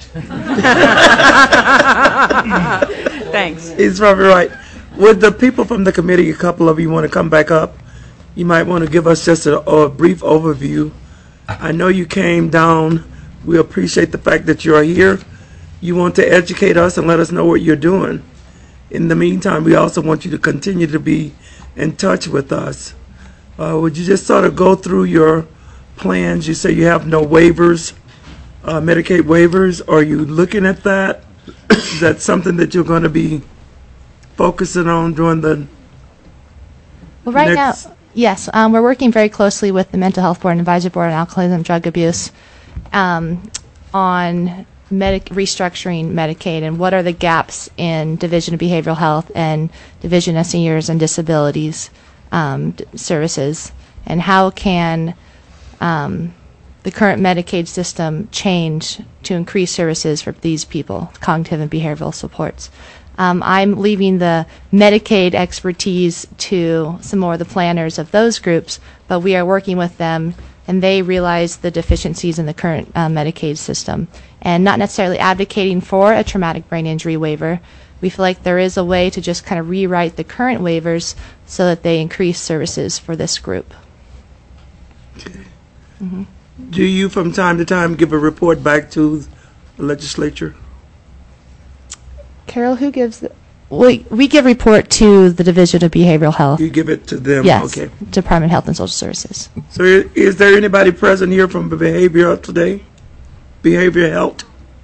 Speaker 7: Thanks.
Speaker 1: He's probably right. Would the people from the committee, a couple of you, want to come back up? You might want to give us just a brief overview. I know you came down. We appreciate the fact that you're here. You want to educate us and let us know what you're doing. In the meantime, we also want you to continue to be in touch with us. Would you just sort of go through your plans? You say you have no waivers, Medicaid waivers. Are you looking at that? Is that something that you're going to be focusing on during the
Speaker 5: Well, right
Speaker 1: next?
Speaker 5: now, yes, we're working very closely with the Mental Health Board and Advisory Board on Alcoholism and Drug Abuse on restructuring Medicaid and what are the gaps in Division of Behavioral Health and Division of Seniors and Disabilities services, and how can the current Medicaid system change to increase services for these people, cognitive and behavioral supports. I'm leaving the Medicaid expertise to some more of the planners of those groups, but we are working with them, and they realize the deficiencies in the current Medicaid system, and not necessarily advocating for a traumatic brain injury waiver. We feel like there is a way to just kind of rewrite the current waivers so that they increase services for this group.
Speaker 1: Do you, from time to time, give a report back to the legislature?
Speaker 5: Carol, who gives the... We give report to the Division of Behavioral Health.
Speaker 1: You give it to them?
Speaker 5: Yes,
Speaker 1: Okay.
Speaker 5: Department of Health and Social Services.
Speaker 1: So is there anybody present here from Behavioral today? Behavioral Health?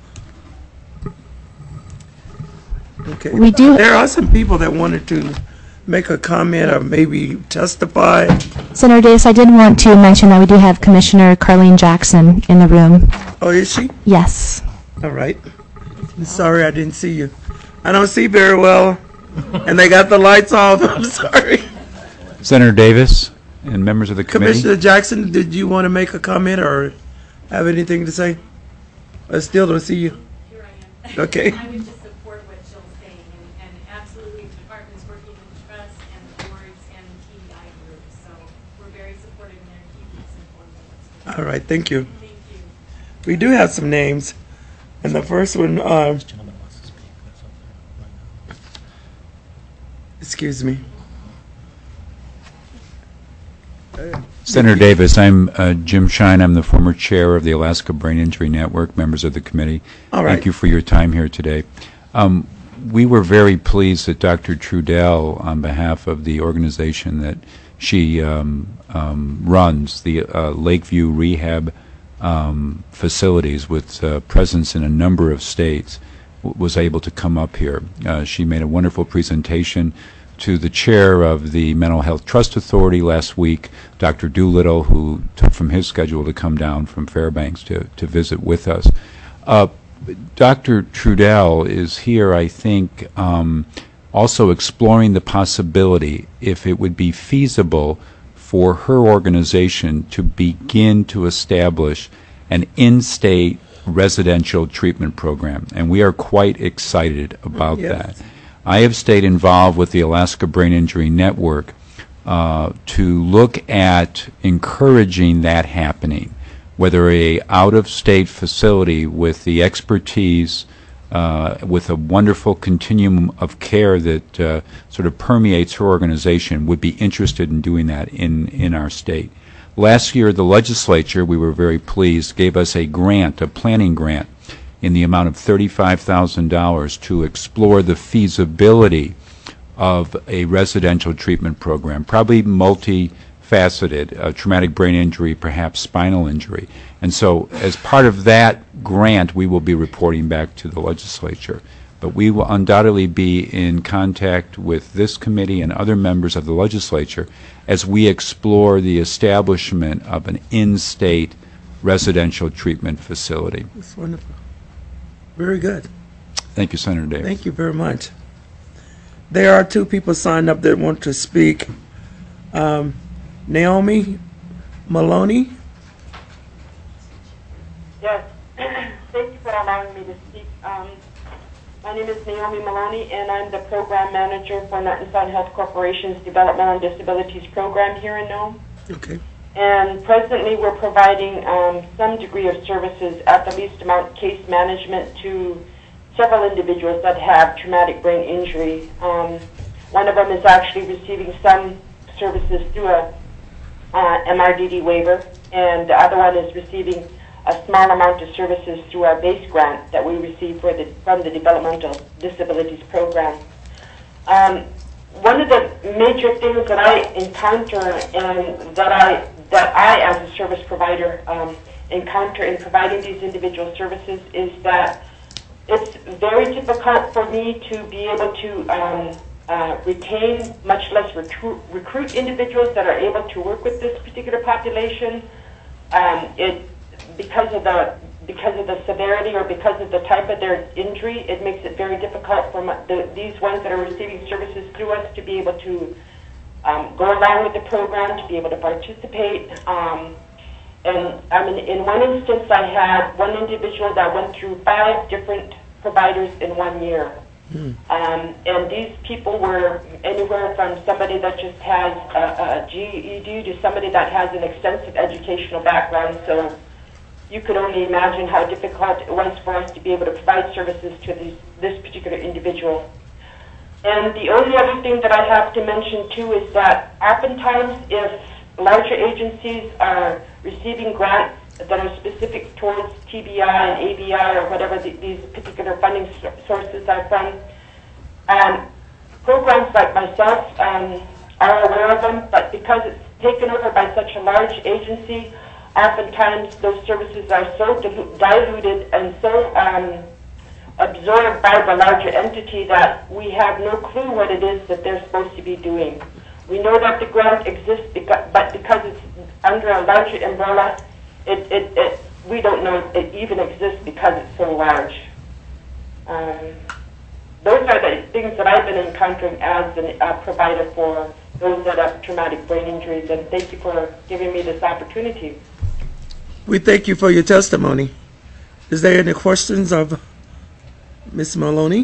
Speaker 1: Okay.
Speaker 5: We do...
Speaker 1: There are some people that wanted to make a comment or maybe testify.
Speaker 5: Senator Davis, I did want to mention that we do have Commissioner Carlene Jackson in the room.
Speaker 1: Oh, is she?
Speaker 5: Yes.
Speaker 1: All right. I'm sorry I didn't see you. I don't see very well, and they got the lights off. I'm sorry.
Speaker 8: Senator Davis and members of the committee.
Speaker 1: Commissioner Jackson, did you want to make a comment or have anything to say? I still don't see you.
Speaker 9: Here I am.
Speaker 1: Okay.
Speaker 9: I would just support what Jill's saying, and absolutely the department's working with the trust and the boards and the TBI group, so we're very supportive and they're keeping us informed of what's going on.
Speaker 1: All right, thank you.
Speaker 9: Thank you.
Speaker 1: We do have some names, and the first one, excuse me.
Speaker 8: Senator Davis, I'm Jim Shine. I'm the former chair of the Alaska Brain Injury Network, members of the committee.
Speaker 1: All right.
Speaker 8: Thank you for your time here today. We were very pleased that Dr. Trudell, on behalf of the organization that she runs, the Lakeview Rehab facilities with presence in a number of states, was able to come up here. She made a wonderful presentation to the chair of the Mental Health Trust Authority last week, Dr. Doolittle, who took from his schedule to come down from Fairbanks to visit with us. Dr. Trudell is here, I think, also exploring the possibility, if it would be feasible, for her organization to begin to establish an in-state residential treatment program. And we are quite excited about that. I have stayed involved with the Alaska Brain Injury Network to look at encouraging that happening, whether a out-of-state facility with the expertise, with a wonderful continuum of care that sort of permeates her organization, would be interested in doing that in our state. Last year, the legislature, we were very pleased, gave us a grant, a planning grant, in the amount of $35,000 to explore the feasibility of a residential treatment program, probably multifaceted, traumatic brain injury, perhaps spinal injury. And so as part of that grant, we will be reporting back to the legislature. But we will undoubtedly be in contact with this committee and other members of the legislature as we explore the establishment of an in-state residential treatment facility.
Speaker 1: That's wonderful. Very good.
Speaker 8: Thank you, Senator Davis.
Speaker 1: Thank you very much. There are two people signed up that want to speak. Naomi Maloney.
Speaker 10: Yes, thank you for allowing me to speak. My name is Naomi Maloney, and I'm the program manager for Norton Sound Health Corporation's Developmental Disabilities Program here in Nome.
Speaker 1: Okay.
Speaker 10: And presently we're providing some degree of services at the least amount case management to several individuals that have traumatic brain injury. One of them is actually receiving some services through a MRDD waiver, and the other one is receiving a small amount of services through our base grant that we receive from the Developmental Disabilities Program. One of the major things that I encounter and that I as a service provider encounter in providing these individual services is that it's very difficult for me to be able to retain, much less recruit individuals that are able to work with this particular population. Because of the severity or because of the type of their injury, it makes it very difficult for these ones that are receiving services through us to be able to go along with the program, to be able to participate. And I mean, in one instance, I had one individual that went through 5 different providers in 1 year. And these people were anywhere from somebody that just has a GED to somebody that has an extensive educational background. So you could only imagine how difficult it was for us to be able to provide services to this particular individual. And the only other thing that I have to mention too is that oftentimes if larger agencies are receiving grants that are specific towards TBI and ABI or whatever these particular funding sources are from, programs like myself are aware of them, but because it's taken over by such a large agency, oftentimes those services are so diluted and so absorbed by the larger entity that we have no clue what it is that they're supposed to be doing. We know that the grant exists, but because it's under a larger umbrella, we don't know it even exists because it's so large. Those are the things that I've been encountering as a provider for those that have traumatic brain injuries, and thank you for giving me this opportunity.
Speaker 1: We thank you for your testimony. Is there any questions of Ms. Maloney?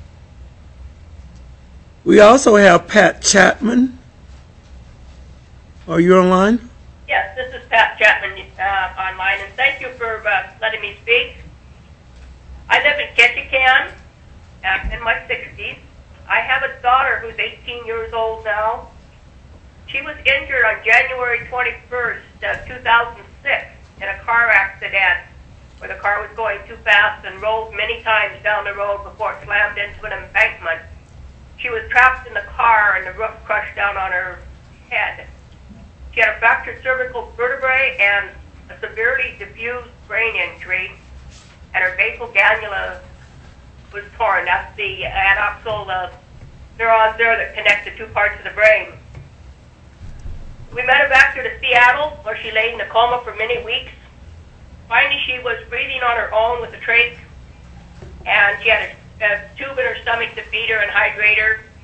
Speaker 1: We also have Pat Chapman. Are you online?
Speaker 11: Yes, this is Pat Chapman online, and thank you for letting me speak. I live in Ketchikan. I'm in my 60s. I have a daughter who's 18 years old now. She was injured on January 21st, 2006 in a car accident where the car was going too fast and rolled many times down the road before it slammed into an embankment. She was trapped in the car and the roof crushed down on her head. She had a fractured cervical vertebrae and a severely diffused brain injury, and her basal ganglia was torn. That's the addoxal neurons there that connect the 2 parts of the brain. We medevacked her to Seattle, where she lay in a coma for many weeks. Finally, she was breathing on her own with a trach, and she had a tube in her stomach to feed her and hydrate her.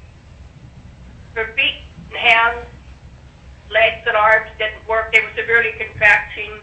Speaker 11: Her feet and hands, legs and arms didn't work. They were severely contracting.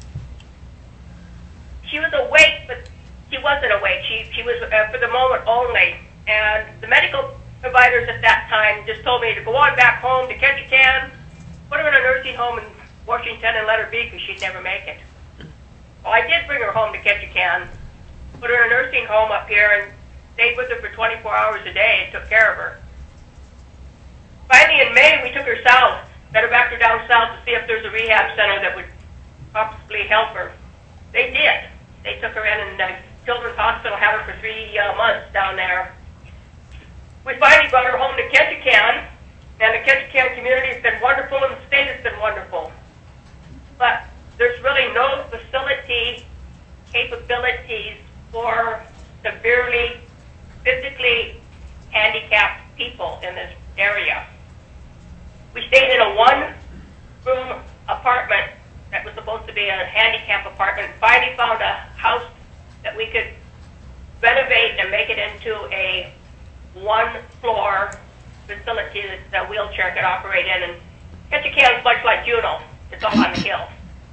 Speaker 11: She was awake, but she wasn't awake. She was for the moment only. And the medical providers at that time just told me to go on back home to Ketchikan, put her in a nursing home in Washington and let her be because she'd never make it. Well, I did bring her home to Ketchikan, put her in a nursing home up here, and stayed with her for 24 hours a day and took care of her. Finally, in May, we took her south, better back her down south to see if there's a rehab center that would possibly help her. They did. They took her in, and Children's Hospital had her for 3 months down there. We finally brought her home to Ketchikan, and the Ketchikan community has been wonderful, and the state has been wonderful. But there's really no facility capabilities for severely physically handicapped people in this area. We stayed in a one-room apartment that was supposed to be a handicap apartment, and finally found a house that we could renovate and make it into a one-floor facility that a wheelchair could operate in. And Ketchikan is much like Juneau. It's up on the hill.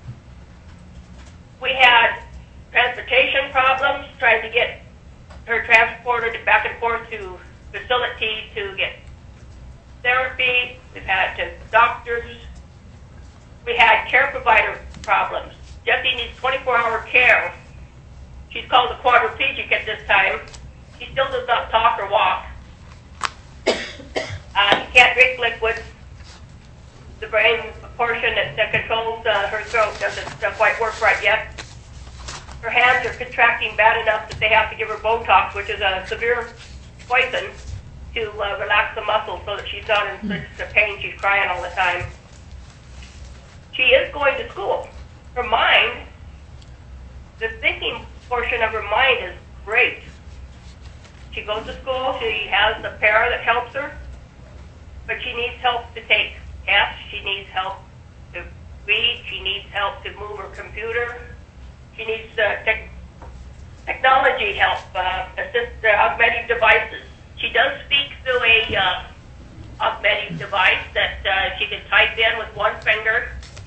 Speaker 11: We had transportation problems trying to get her transported back and forth to facility to get therapy. We've had doctors. We had care provider problems. Jessie needs 24-hour care. She's called a quadriplegic at this time. She still does not talk or walk. She can't drink liquids. The brain portion that controls her throat doesn't quite work right yet. Her hands are contracting bad enough that they have to give her Botox, which is a severe poison, to relax the muscles so that she's not in such pain. She's crying all the time. She is going to school. Her mind, the thinking portion of her mind is great. She goes to school. She has a para that helps her, but she needs help to take tests. She needs help to read. She needs help to move her computer. She needs technology help, assist augmented devices. She does speak through a augmented device that she can type in with one finger,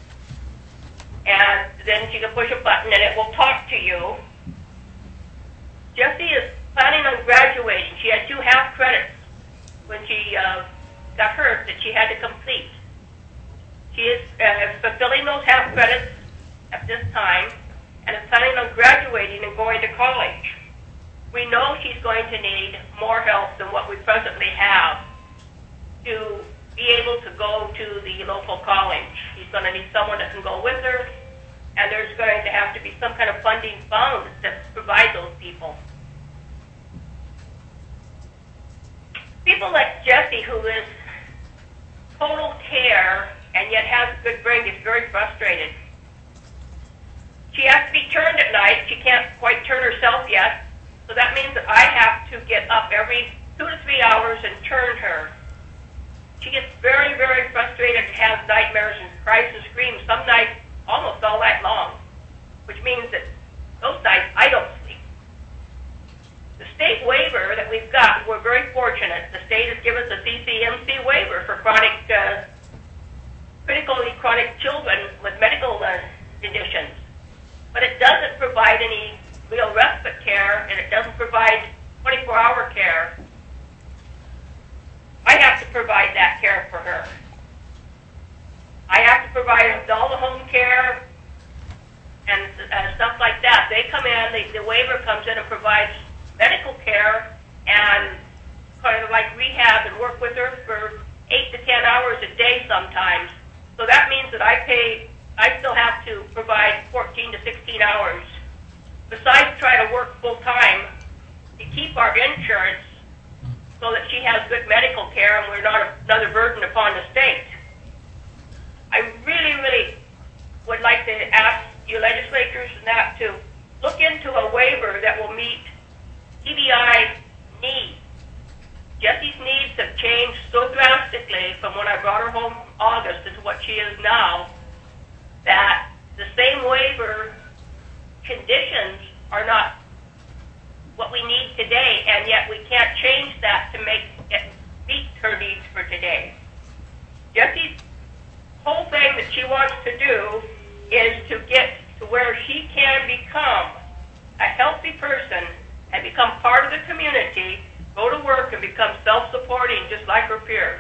Speaker 11: and then she can push a button and it will talk to you. Jessie is planning on graduating. She had 2 half credits when she got hurt that she had to complete. She is fulfilling those half credits at this time and is planning on graduating and going to college. We know she's going to need more help than what we presently have to be able to go to the local college. She's going to need someone that can go with her, and there's going to have to be some kind of funding found to provide those people. People like Jessie, who is total care and yet has a good brain, gets very frustrated. She has to be turned at night. She can't quite turn herself yet, so that means that I have to get up every 2 to 3 hours and turn her. She gets very, very frustrated and has nightmares and cries and screams some nights almost all night long, which means that those nights I don't sleep. The state waiver that we've got, we're very fortunate. The state has given us a CCMC waiver for critically chronic children with medical conditions. But it doesn't provide any real respite care, and it doesn't provide 24-hour care. I have to provide that care for her. I have to provide all the home care and stuff like that. They come in, the waiver comes in and provides medical care and kind of like rehab and work with her for 8 to 10 hours a day sometimes. So that means that I still have to provide 14 to 16 hours, besides try to work full time to keep our insurance so that she has good medical care and we're not another burden upon the state. I really, really would like to ask you legislators and that to look into a waiver that will meet TBI needs. Jessie's needs have changed so drastically from when I brought her home August to what she is now, that the same waiver conditions are not what we need today, and yet we can't change that to make it meet her needs for today. Jessie's whole thing that she wants to do is to get to where she can become a healthy person and become part of the community, go to work and become self-supporting just like her peers.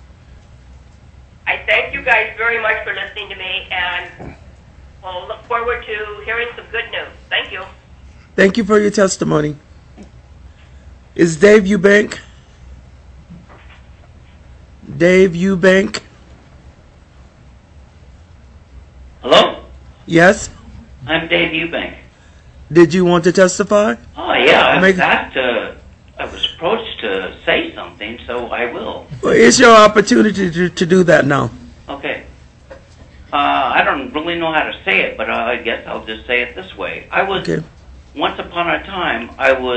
Speaker 11: I thank you guys very much for listening to me, and we'll look forward to hearing some good news. Thank you.
Speaker 1: Thank you for your testimony. Is Dave Eubank? Dave Eubank?
Speaker 12: Hello?
Speaker 1: Yes?
Speaker 12: I'm Dave Eubank.
Speaker 1: Did you want to testify?
Speaker 12: Oh, yeah, I was approached to say something, so I will.
Speaker 1: Well, it's your opportunity to do that now.
Speaker 12: Okay. I don't really know how to say it, but I guess I'll just say it this way. Once upon a time,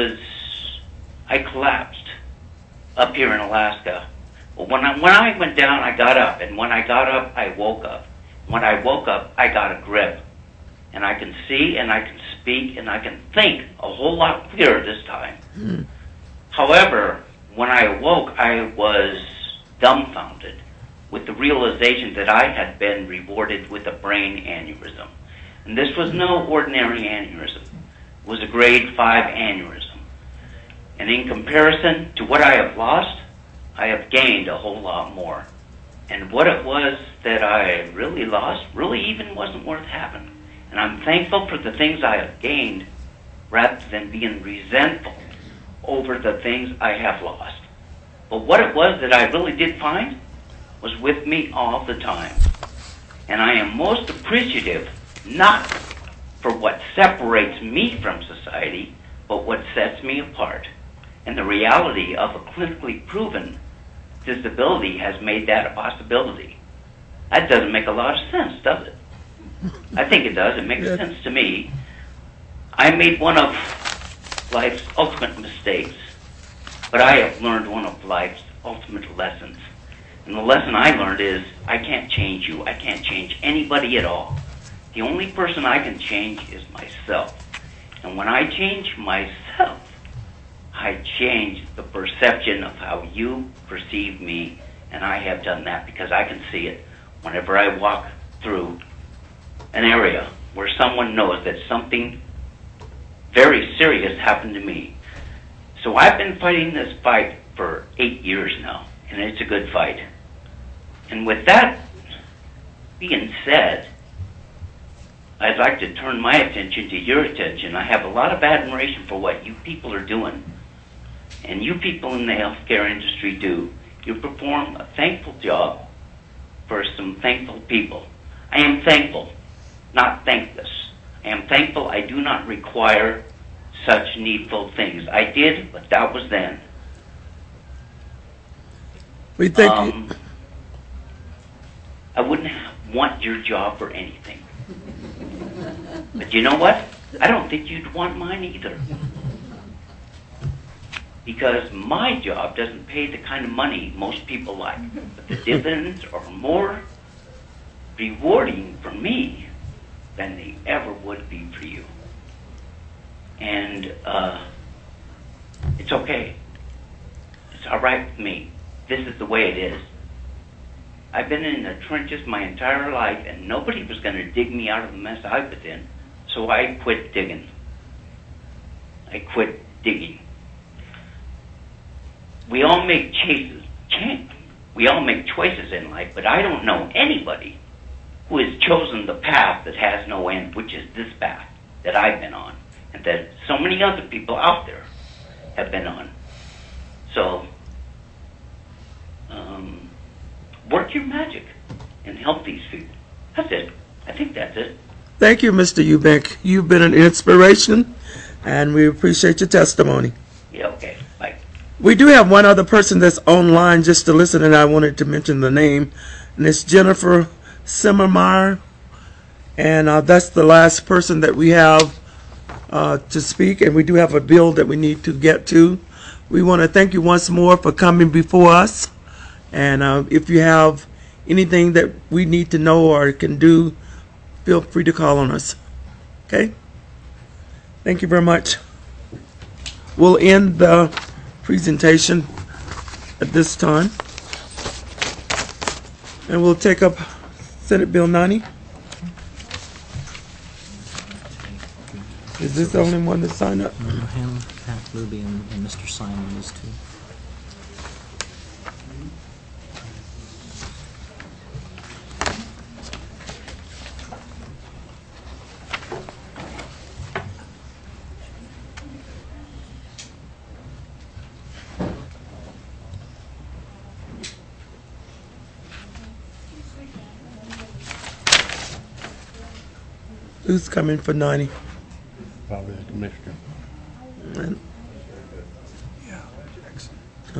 Speaker 12: I collapsed up here in Alaska. Well, when I went down, I got up, and when I got up, I woke up. When I woke up, I got a grip, and I can see, and I can speak, and I can think a whole lot clearer this time. However, when I awoke, I was dumbfounded with the realization that I had been rewarded with a brain aneurysm. And this was no ordinary aneurysm. It was a grade 5 aneurysm. And in comparison to what I have lost, I have gained a whole lot more. And what it was that I really lost really even wasn't worth having. And I'm thankful for the things I have gained rather than being resentful over the things I have lost. But what it was that I really did find was with me all the time. And I am most appreciative not for what separates me from society, but what sets me apart. And the reality of a clinically proven disability has made that a possibility. That doesn't make a lot of sense, does it? I think it does. It makes sense to me. I made one of life's ultimate mistakes, but I have learned one of life's ultimate lessons. And the lesson I learned is I can't change you. I can't change anybody at all. The only person I can change is myself. And when I change myself, I change the perception of how you perceive me, and I have done that because I can see it whenever I walk through an area where someone knows that something very serious happened to me. So I've been fighting this fight for 8 years now, and it's a good fight. And with that being said, I'd like to turn my attention to your attention. I have a lot of admiration for what you people are doing, and you people in the healthcare industry do. You perform a thankful job for some thankful people. I am thankful, not thankless. I am thankful I do not require such needful things. I did, but that was then.
Speaker 1: We thank you.
Speaker 12: I wouldn't want your job for anything. But you know what? I don't think you'd want mine either. Because my job doesn't pay the kind of money most people like. But the dividends are more rewarding for me than they ever would be for you. And it's okay. It's all right with me. This is the way it is. I've been in the trenches my entire life, and nobody was going to dig me out of the mess I was in, so I quit digging. I quit digging. We all make choices in life, but I don't know anybody who has chosen the path that has no end, which is this path that I've been on, and that so many other people out there have been on. So, work your magic and help these people. That's it. I think that's it.
Speaker 1: Thank you, Mr. Eubank. You've been an inspiration, and we appreciate your testimony.
Speaker 12: Yeah, okay. Bye.
Speaker 1: We do have one other person that's online just to listen, and I wanted to mention the name, and it's Jennifer Simmermeyer, and that's the last person that we have to speak, and we do have a bill that we need to get to. We want to thank you once more for coming before us, and if you have anything that we need to know or can do, feel free to call on us. Okay? Thank you very much. We'll end the presentation at this time. And we'll take up Senate Bill 90. Is this the only one to sign up?
Speaker 13: Him, Pat Luby, and Mr. Simon, those two.
Speaker 1: Who's coming for 90?
Speaker 3: Probably the commissioner.
Speaker 1: And- Oh.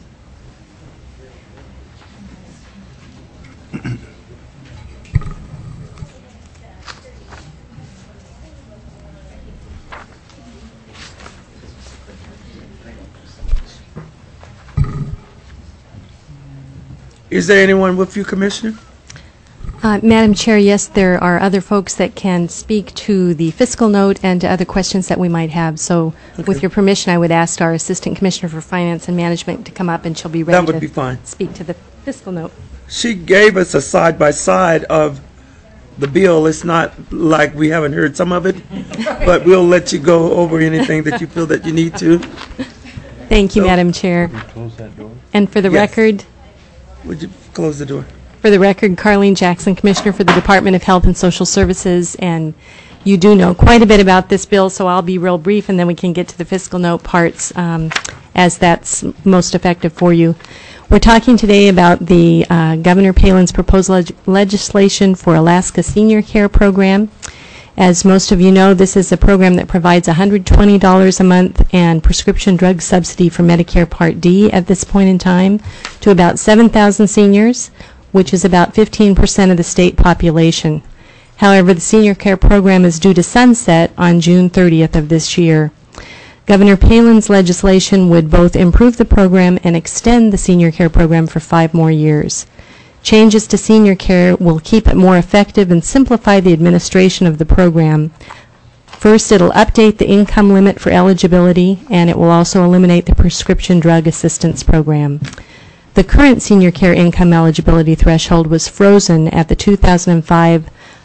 Speaker 1: Is there anyone with you, Commissioner?
Speaker 14: Madam Chair, yes, there are other folks that can speak to the fiscal note and to other questions that we might have. So with your permission, I would ask our Assistant Commissioner for Finance and Management to come up, and she'll be ready
Speaker 1: That would be fine.
Speaker 14: speak to the fiscal note.
Speaker 1: She gave us a side-by-side of the bill. It's not like we haven't heard some of it, but we'll let you go over anything that you feel that you need to.
Speaker 14: Thank you, Madam Chair.
Speaker 3: Close that door.
Speaker 14: And for the
Speaker 1: Yes.
Speaker 14: record,
Speaker 1: Would you close the door?
Speaker 14: For the record, Carlene Jackson, Commissioner for the Department of Health and Social Services, and you do know quite a bit about this bill, so I'll be real brief, and then we can get to the fiscal note parts as that's most effective for you. We're talking today about the Governor Palin's proposed legislation for Alaska Senior Care Program. As most of you know, this is a program that provides $120 a month and prescription drug subsidy for Medicare Part D at this point in time to about 7,000 seniors, which is about 15% of the state population. However, the senior care program is due to sunset on June 30th of this year. Governor Palin's legislation would both improve the program and extend the senior care program for 5 more years. Changes to senior care will keep it more effective and simplify the administration of the program. First, it'll update the income limit for eligibility, and it will also eliminate the prescription drug assistance program. The current senior care income eligibility threshold was frozen at the 2005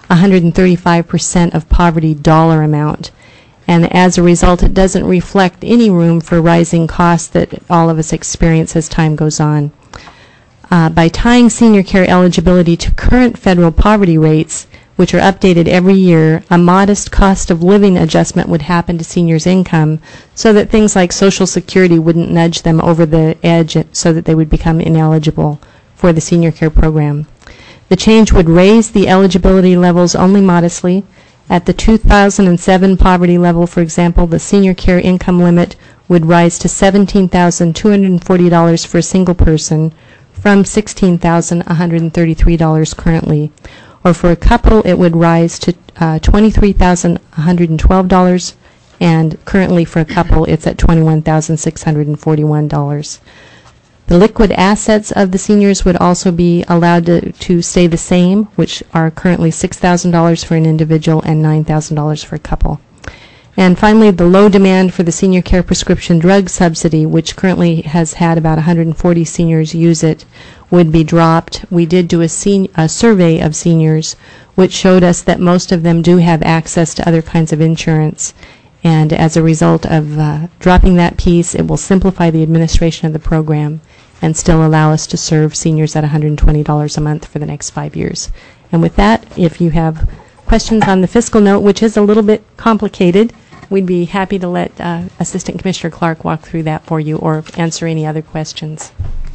Speaker 14: 135% of poverty dollar amount. And as a result, it doesn't reflect any room for rising costs that all of us experience as time goes on. By tying senior care eligibility to current federal poverty rates, which are updated every year, a modest cost of living adjustment would happen to seniors' income so that things like Social Security wouldn't nudge them over the edge so that they would become ineligible for the senior care program. The change would raise the eligibility levels only modestly. At the 2007 poverty level, for example, the senior care income limit would rise to $17,240 for a single person from $16,133 currently. Or for a couple, it would rise to $23,112, and currently for a couple, it's at $21,641. The liquid assets of the seniors would also be allowed to stay the same, which are currently $6,000 for an individual and $9,000 for a couple. And finally, the low demand for the senior care prescription drug subsidy, which currently has had about 140 seniors use it, would be dropped. We did do a survey of seniors, which showed us that most of them do have access to other kinds of insurance. And as a result of dropping that piece, it will simplify the administration of the program and still allow us to serve seniors at $120 a month for the next 5 years. And with that, if you have questions on the fiscal note, which is a little bit complicated, we'd be happy to let Assistant Commissioner Clark walk through that for you or answer any other questions.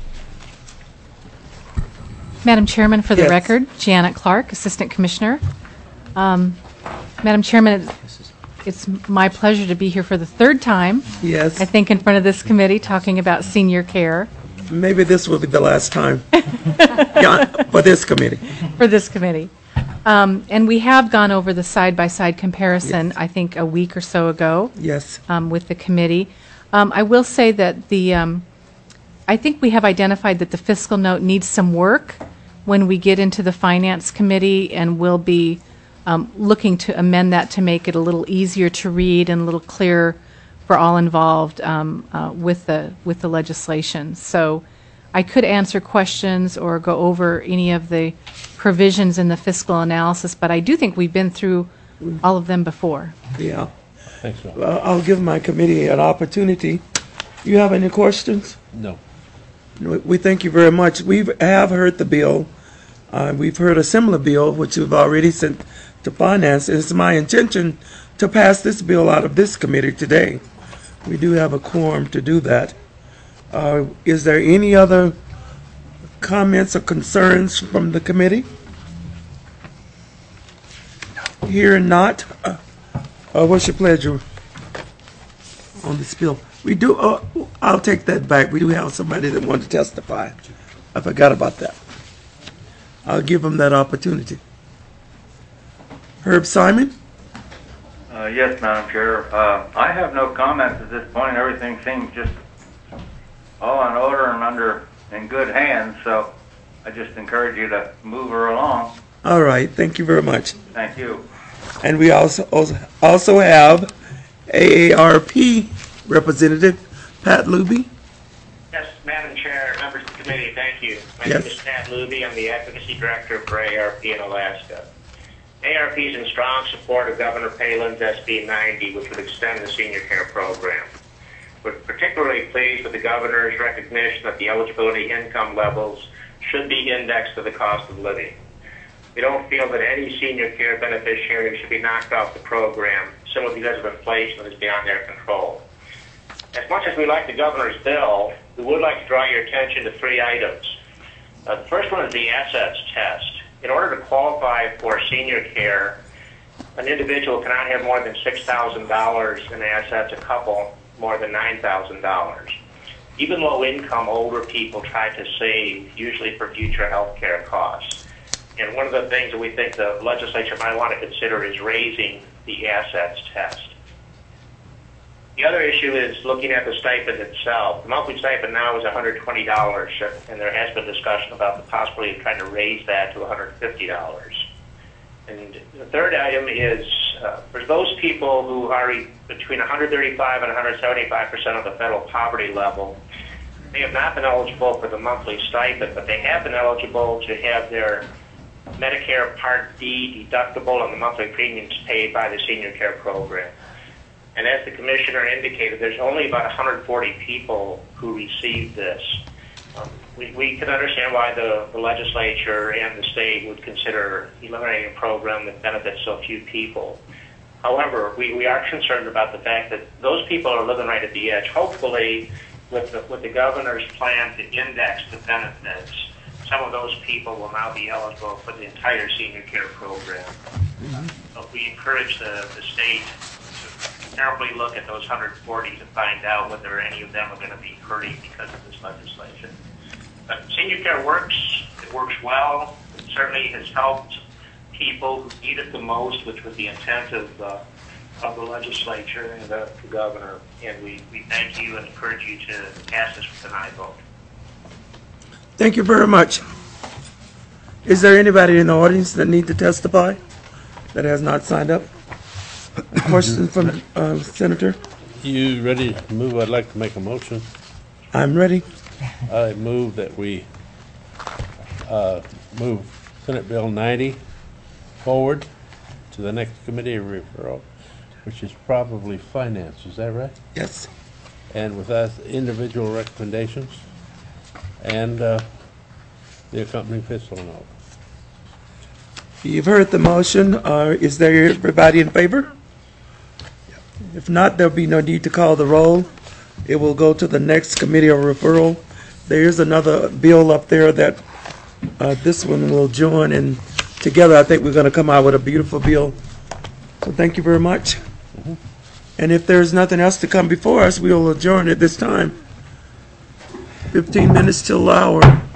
Speaker 15: Madam Chairman, for the
Speaker 1: Yes.
Speaker 15: record, Janet Clark, Assistant Commissioner. Madam Chairman, it's my pleasure to be here for the 3rd time,
Speaker 1: Yes.
Speaker 15: I think, in front of this committee talking about senior care.
Speaker 1: Maybe this will be the last time yeah, for this committee.
Speaker 15: For this committee. And we have gone over the side-by-side comparison, I think, a week or so ago.
Speaker 1: Yes.
Speaker 15: With the committee. I will say that I think we have identified that the fiscal note needs some work when we get into the Finance Committee, and we'll be looking to amend that to make it a little easier to read and a little clearer for all involved with the legislation. So I could answer questions or go over any of the provisions in the fiscal analysis, but I do think we've been through all of them before.
Speaker 1: Yeah.
Speaker 3: Thanks, Rob.
Speaker 1: Well, I'll give my committee an opportunity. You have any questions?
Speaker 3: No.
Speaker 1: We thank you very much. We have heard the bill. We've heard a similar bill, which we've already sent to Finance. It's my intention to pass this bill out of this committee today. We do have a quorum to do that. Is there any other comments or concerns from the committee? Here not. What's your pleasure on this bill? We do. I'll take that back. We do have somebody that wanted to testify. I forgot about that. I'll give them that opportunity. Herb Simon?
Speaker 16: Yes, Madam Chair. I have no comments at this point. Everything seems just all in order and in good hands, so I just encourage you to move her along.
Speaker 1: All right. Thank you very much.
Speaker 16: Thank you.
Speaker 1: And we also have AARP Representative Pat Luby.
Speaker 17: Yes, Madam Chair, members of the committee, thank you. My
Speaker 1: Yes.
Speaker 17: name is Pat Luby. I'm the Advocacy Director for AARP in Alaska. AARP is in strong support of Governor Palin's SB 90, which would extend the senior care program. We're particularly pleased with the governor's recognition that the eligibility income levels should be indexed to the cost of living. We don't feel that any senior care beneficiary should be knocked off the program simply because of inflation that is beyond their control. As much as we like the governor's bill, we would like to draw your attention to three items. The first one is the assets test. In order to qualify for senior care, an individual cannot have more than $6,000 in assets, a couple more than $9,000. Even low-income older people try to save, usually for future health care costs. And one of the things that we think the legislature might want to consider is raising the assets test. The other issue is looking at the stipend itself. The monthly stipend now is $120, and there has been discussion about the possibility of trying to raise that to $150. And the third item is for those people who are between 135 and 175% of the federal poverty level, they have not been eligible for the monthly stipend, but they have been eligible to have their Medicare Part D deductible and the monthly premiums paid by the senior care program. And as the commissioner indicated, there's only about 140 people who receive this. We can understand why the legislature and the state would consider eliminating a program that benefits so few people. However, we are concerned about the fact that those people are living right at the edge. Hopefully, with the governor's plan to index the benefits, some of those people will now be eligible for the entire senior care program. So we encourage the state to carefully look at those 140 to find out whether any of them are going to be hurting because of this legislation. But senior care works. It works well. It certainly has helped people who need it the most, which was the intent of the legislature and the governor. And we thank you and encourage you to pass this with an aye vote.
Speaker 1: Thank you very much. Is there anybody in the audience that need to testify that has not signed up? A question from Senator?
Speaker 3: You ready to move? I'd like to make a motion.
Speaker 1: I'm ready.
Speaker 3: I move that we move Senate Bill 90 forward to the next committee of referral, which is probably finance. Is that right?
Speaker 1: Yes.
Speaker 3: And with that, individual recommendations and the accompanying fiscal note.
Speaker 1: You've heard the motion. Is there everybody in favor? If not, there'll be no need to call the roll. It will go to the next committee of referral. There is another bill up there that this one will join, and together I think we're going to come out with a beautiful bill. So thank you very much. And if there's nothing else to come before us, we will adjourn at this time. 15 minutes till the hour.